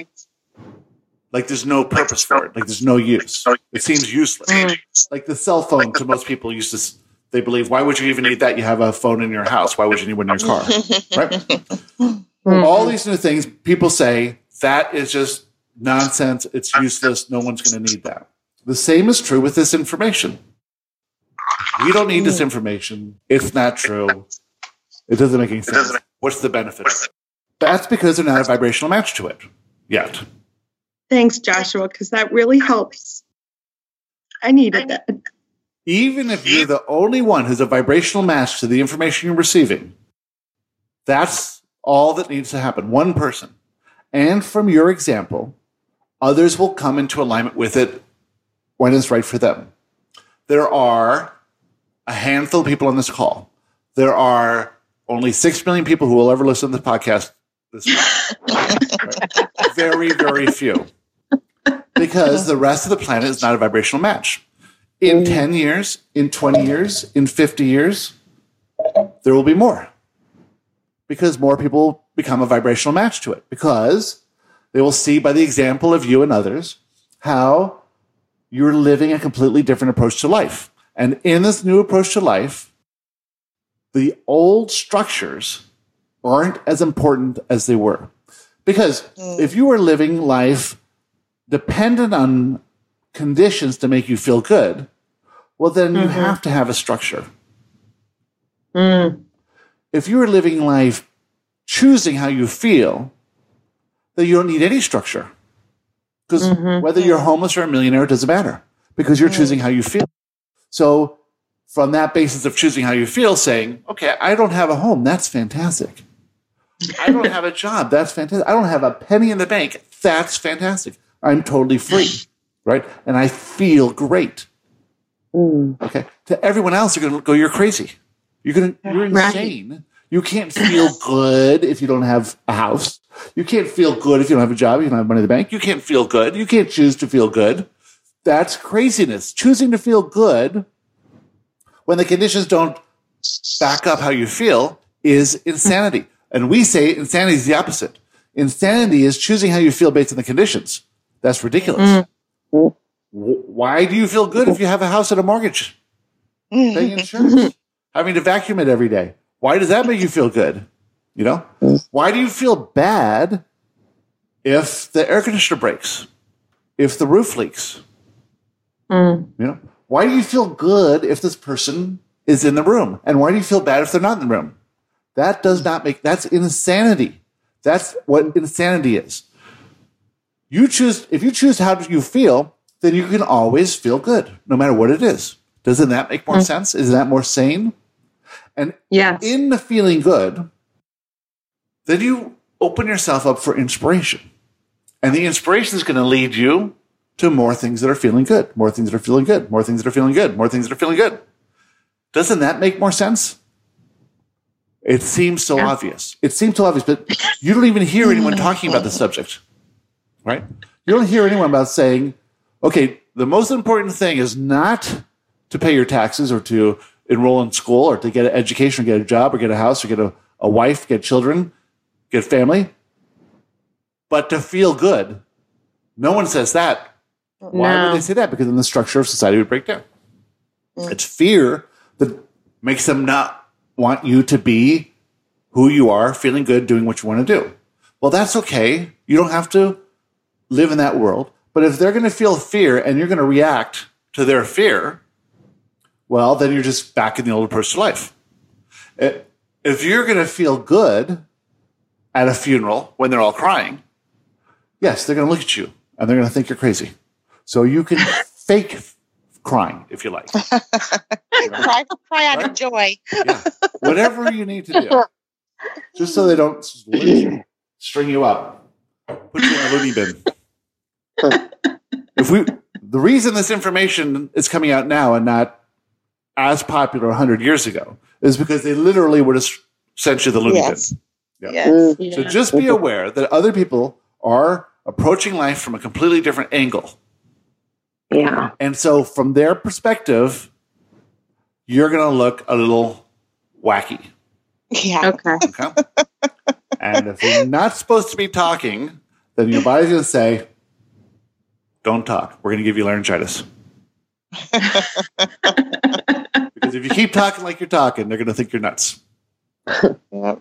S2: like there's no purpose for it. Like there's no use. It seems useless.
S11: Mm.
S2: Like the cell phone to most people used to, s- they believe, why would you even need that? You have a phone in your house. Why would you need one in your car? Right? All these new things, people say that is just nonsense. It's useless. No one's going to need that. The same is true with this information. We don't need this information. It's not true. It doesn't make any sense. What's the benefit of it? That's because they're not a vibrational match to it yet.
S11: Thanks, Joshua, because that really helps. I needed that.
S2: Even if you're the only one who's a vibrational match to the information you're receiving, that's all that needs to happen. One person. And from your example, others will come into alignment with it when it's right for them. There are a handful of people on this call. There are only six million people who will ever listen to the podcast this week. Right? Very, very few. Because the rest of the planet is not a vibrational match. In ten years, in twenty years, in fifty years, there will be more. Because more people become a vibrational match to it. Because they will see by the example of you and others how you're living a completely different approach to life. And in this new approach to life, the old structures aren't as important as they were. Because if you were living life dependent on conditions to make you feel good, well, then you
S11: Mhm.
S2: have to have a structure.
S11: Mm.
S2: If you were living life choosing how you feel, then you don't need any structure. Because
S11: Mhm.
S2: whether you're homeless or a millionaire, it doesn't matter. Because you're choosing how you feel. So from that basis of choosing how you feel, saying, okay, I don't have a home. That's fantastic. I don't have a job. That's fantastic. I don't have a penny in the bank. That's fantastic. I'm totally free, right? And I feel great. Okay. To everyone else, you're going to go, you're crazy. You're going to, you're insane. You can't feel good if you don't have a house. You can't feel good if you don't have a job. You don't have money in the bank. You can't feel good. You can't choose to feel good. That's craziness. Choosing to feel good when the conditions don't back up how you feel is insanity. And we say insanity is the opposite. Insanity is choosing how you feel based on the conditions. That's ridiculous. W- Why do you feel good if you have a house and a mortgage? Paying insurance, having to vacuum it every day. Why does that make you feel good? You know? Why do you feel bad if the air conditioner breaks? If the roof leaks?
S11: Mm.
S2: You know? Why do you feel good if this person is in the room? And why do you feel bad if they're not in the room? That does not make, that's insanity. That's what insanity is. You choose, if you choose how you feel, then you can always feel good, no matter what it is. Doesn't that make more
S11: Mm.
S2: sense? Is that more sane? And
S11: Yes.
S2: in the feeling good, then you open yourself up for inspiration. And the inspiration is going to lead you to more things that are feeling good, more things that are feeling good, more things that are feeling good, more things that are feeling good. Doesn't that make more sense? It seems so
S11: Yeah.
S2: obvious. It seems so obvious, but you don't even hear anyone talking about the subject, right? You don't hear anyone about saying, okay, the most important thing is not to pay your taxes or to enroll in school or to get an education or get a job or get a house or get a, a wife, get children, get family, but to feel good. No one says that. Why
S4: No.
S2: would they say that? Because then the structure of society would break down. Mm. It's fear that makes them not want you to be who you are, feeling good, doing what you want to do. Well, that's okay. You don't have to live in that world. But if they're going to feel fear and you're going to react to their fear, well, then you're just back in the old person's life. If you're going to feel good at a funeral when they're all crying, yes, they're going to look at you and they're going to think you're crazy. So you can fake crying if you like.
S3: cry, cry out
S2: Right?
S3: of joy.
S2: Yeah. Whatever you need to do. Just so they don't string you up. Put you in a loony bin. If we, the reason this information is coming out now and not as popular one hundred years ago is because they literally would have sent you the loony
S3: Yes.
S2: bin.
S3: Yes.
S2: So just be aware that other people are approaching life from a completely different angle.
S4: Yeah.
S2: And so from their perspective, you're going to look a little wacky.
S3: Yeah.
S11: Okay.
S2: Okay? And if you're not supposed to be talking, then your body's going to say, don't talk. We're going to give you laryngitis. Because if you keep talking like you're talking, they're going to think you're nuts.
S3: Yep.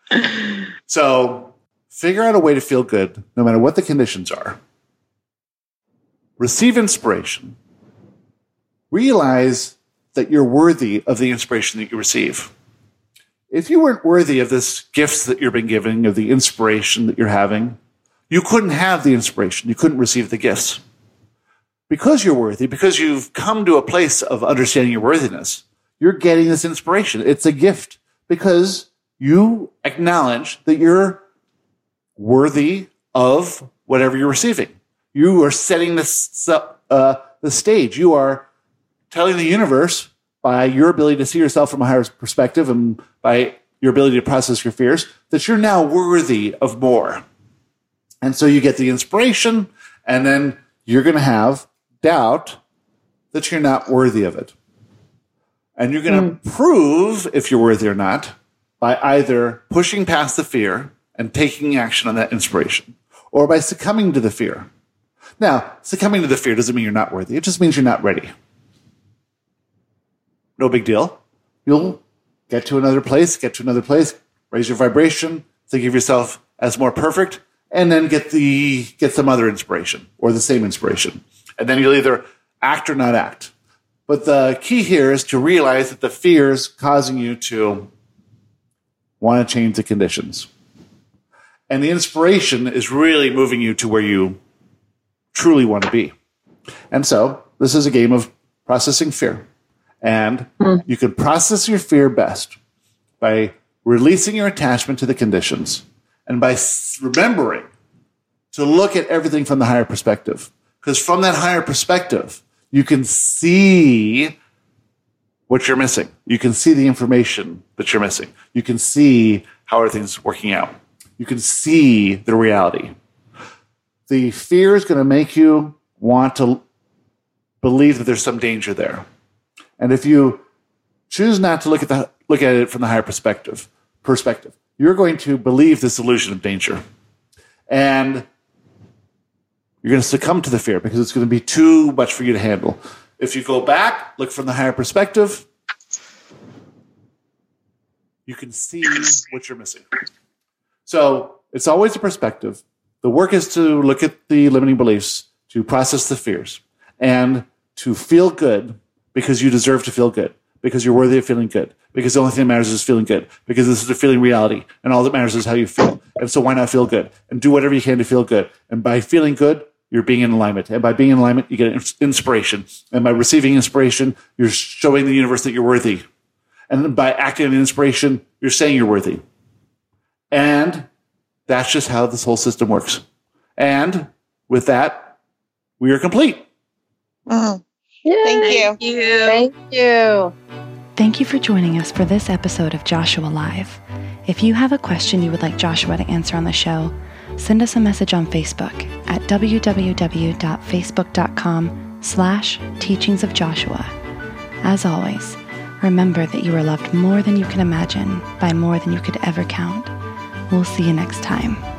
S2: So figure out a way to feel good, no matter what the conditions are. Receive inspiration. Realize that you're worthy of the inspiration that you receive. If you weren't worthy of this gifts that you've been given, of the inspiration that you're having, you couldn't have the inspiration. You couldn't receive the gifts. Because you're worthy, because you've come to a place of understanding your worthiness, you're getting this inspiration. It's a gift because you acknowledge that you're worthy of whatever you're receiving. You are setting this, uh, the stage. You are telling the universe by your ability to see yourself from a higher perspective and by your ability to process your fears that you're now worthy of more. And so you get the inspiration, and then you're going to have doubt that you're not worthy of it. And you're going to mm. prove if you're worthy or not by either pushing past the fear and taking action on that inspiration, or by succumbing to the fear. Now, succumbing to the fear doesn't mean you're not worthy. It just means you're not ready. No big deal. You'll get to another place, get to another place, raise your vibration, think of yourself as more perfect, and then get the get some other inspiration or the same inspiration. And then you'll either act or not act. But the key here is to realize that the fear is causing you to want to change the conditions. And the inspiration is really moving you to where you truly want to be. And so this is a game of processing fear. And mm. you can process your fear best by releasing your attachment to the conditions and by remembering to look at everything from the higher perspective. Because from that higher perspective, you can see what you're missing. You can see the information that you're missing. You can see how everything's working out. You can see the reality. The fear is going to make you want to believe that there's some danger there. And if you choose not to look at the look at it from the higher perspective, perspective, you're going to believe this illusion of danger. And you're going to succumb to the fear because it's going to be too much for you to handle. If you go back, look from the higher perspective, you can see what you're missing. So it's always a perspective. The work is to look at the limiting beliefs, to process the fears, and to feel good because you deserve to feel good, because you're worthy of feeling good, because the only thing that matters is feeling good, because this is a feeling reality, and all that matters is how you feel. And so why not feel good? And do whatever you can to feel good. And by feeling good, you're being in alignment. And by being in alignment, you get inspiration. And by receiving inspiration, you're showing the universe that you're worthy. And by acting on inspiration, you're saying you're worthy. And that's just how this whole system works. And with that, we are complete.
S3: Mm.
S4: Yay.
S3: Thank you.
S4: Thank you. Thank you.
S1: Thank you for joining us for this episode of Joshua Live. If you have a question you would like Joshua to answer on the show, send us a message on Facebook at www.facebook.com slash teachings of Joshua. As always, remember that you are loved more than you can imagine by more than you could ever count. We'll see you next time.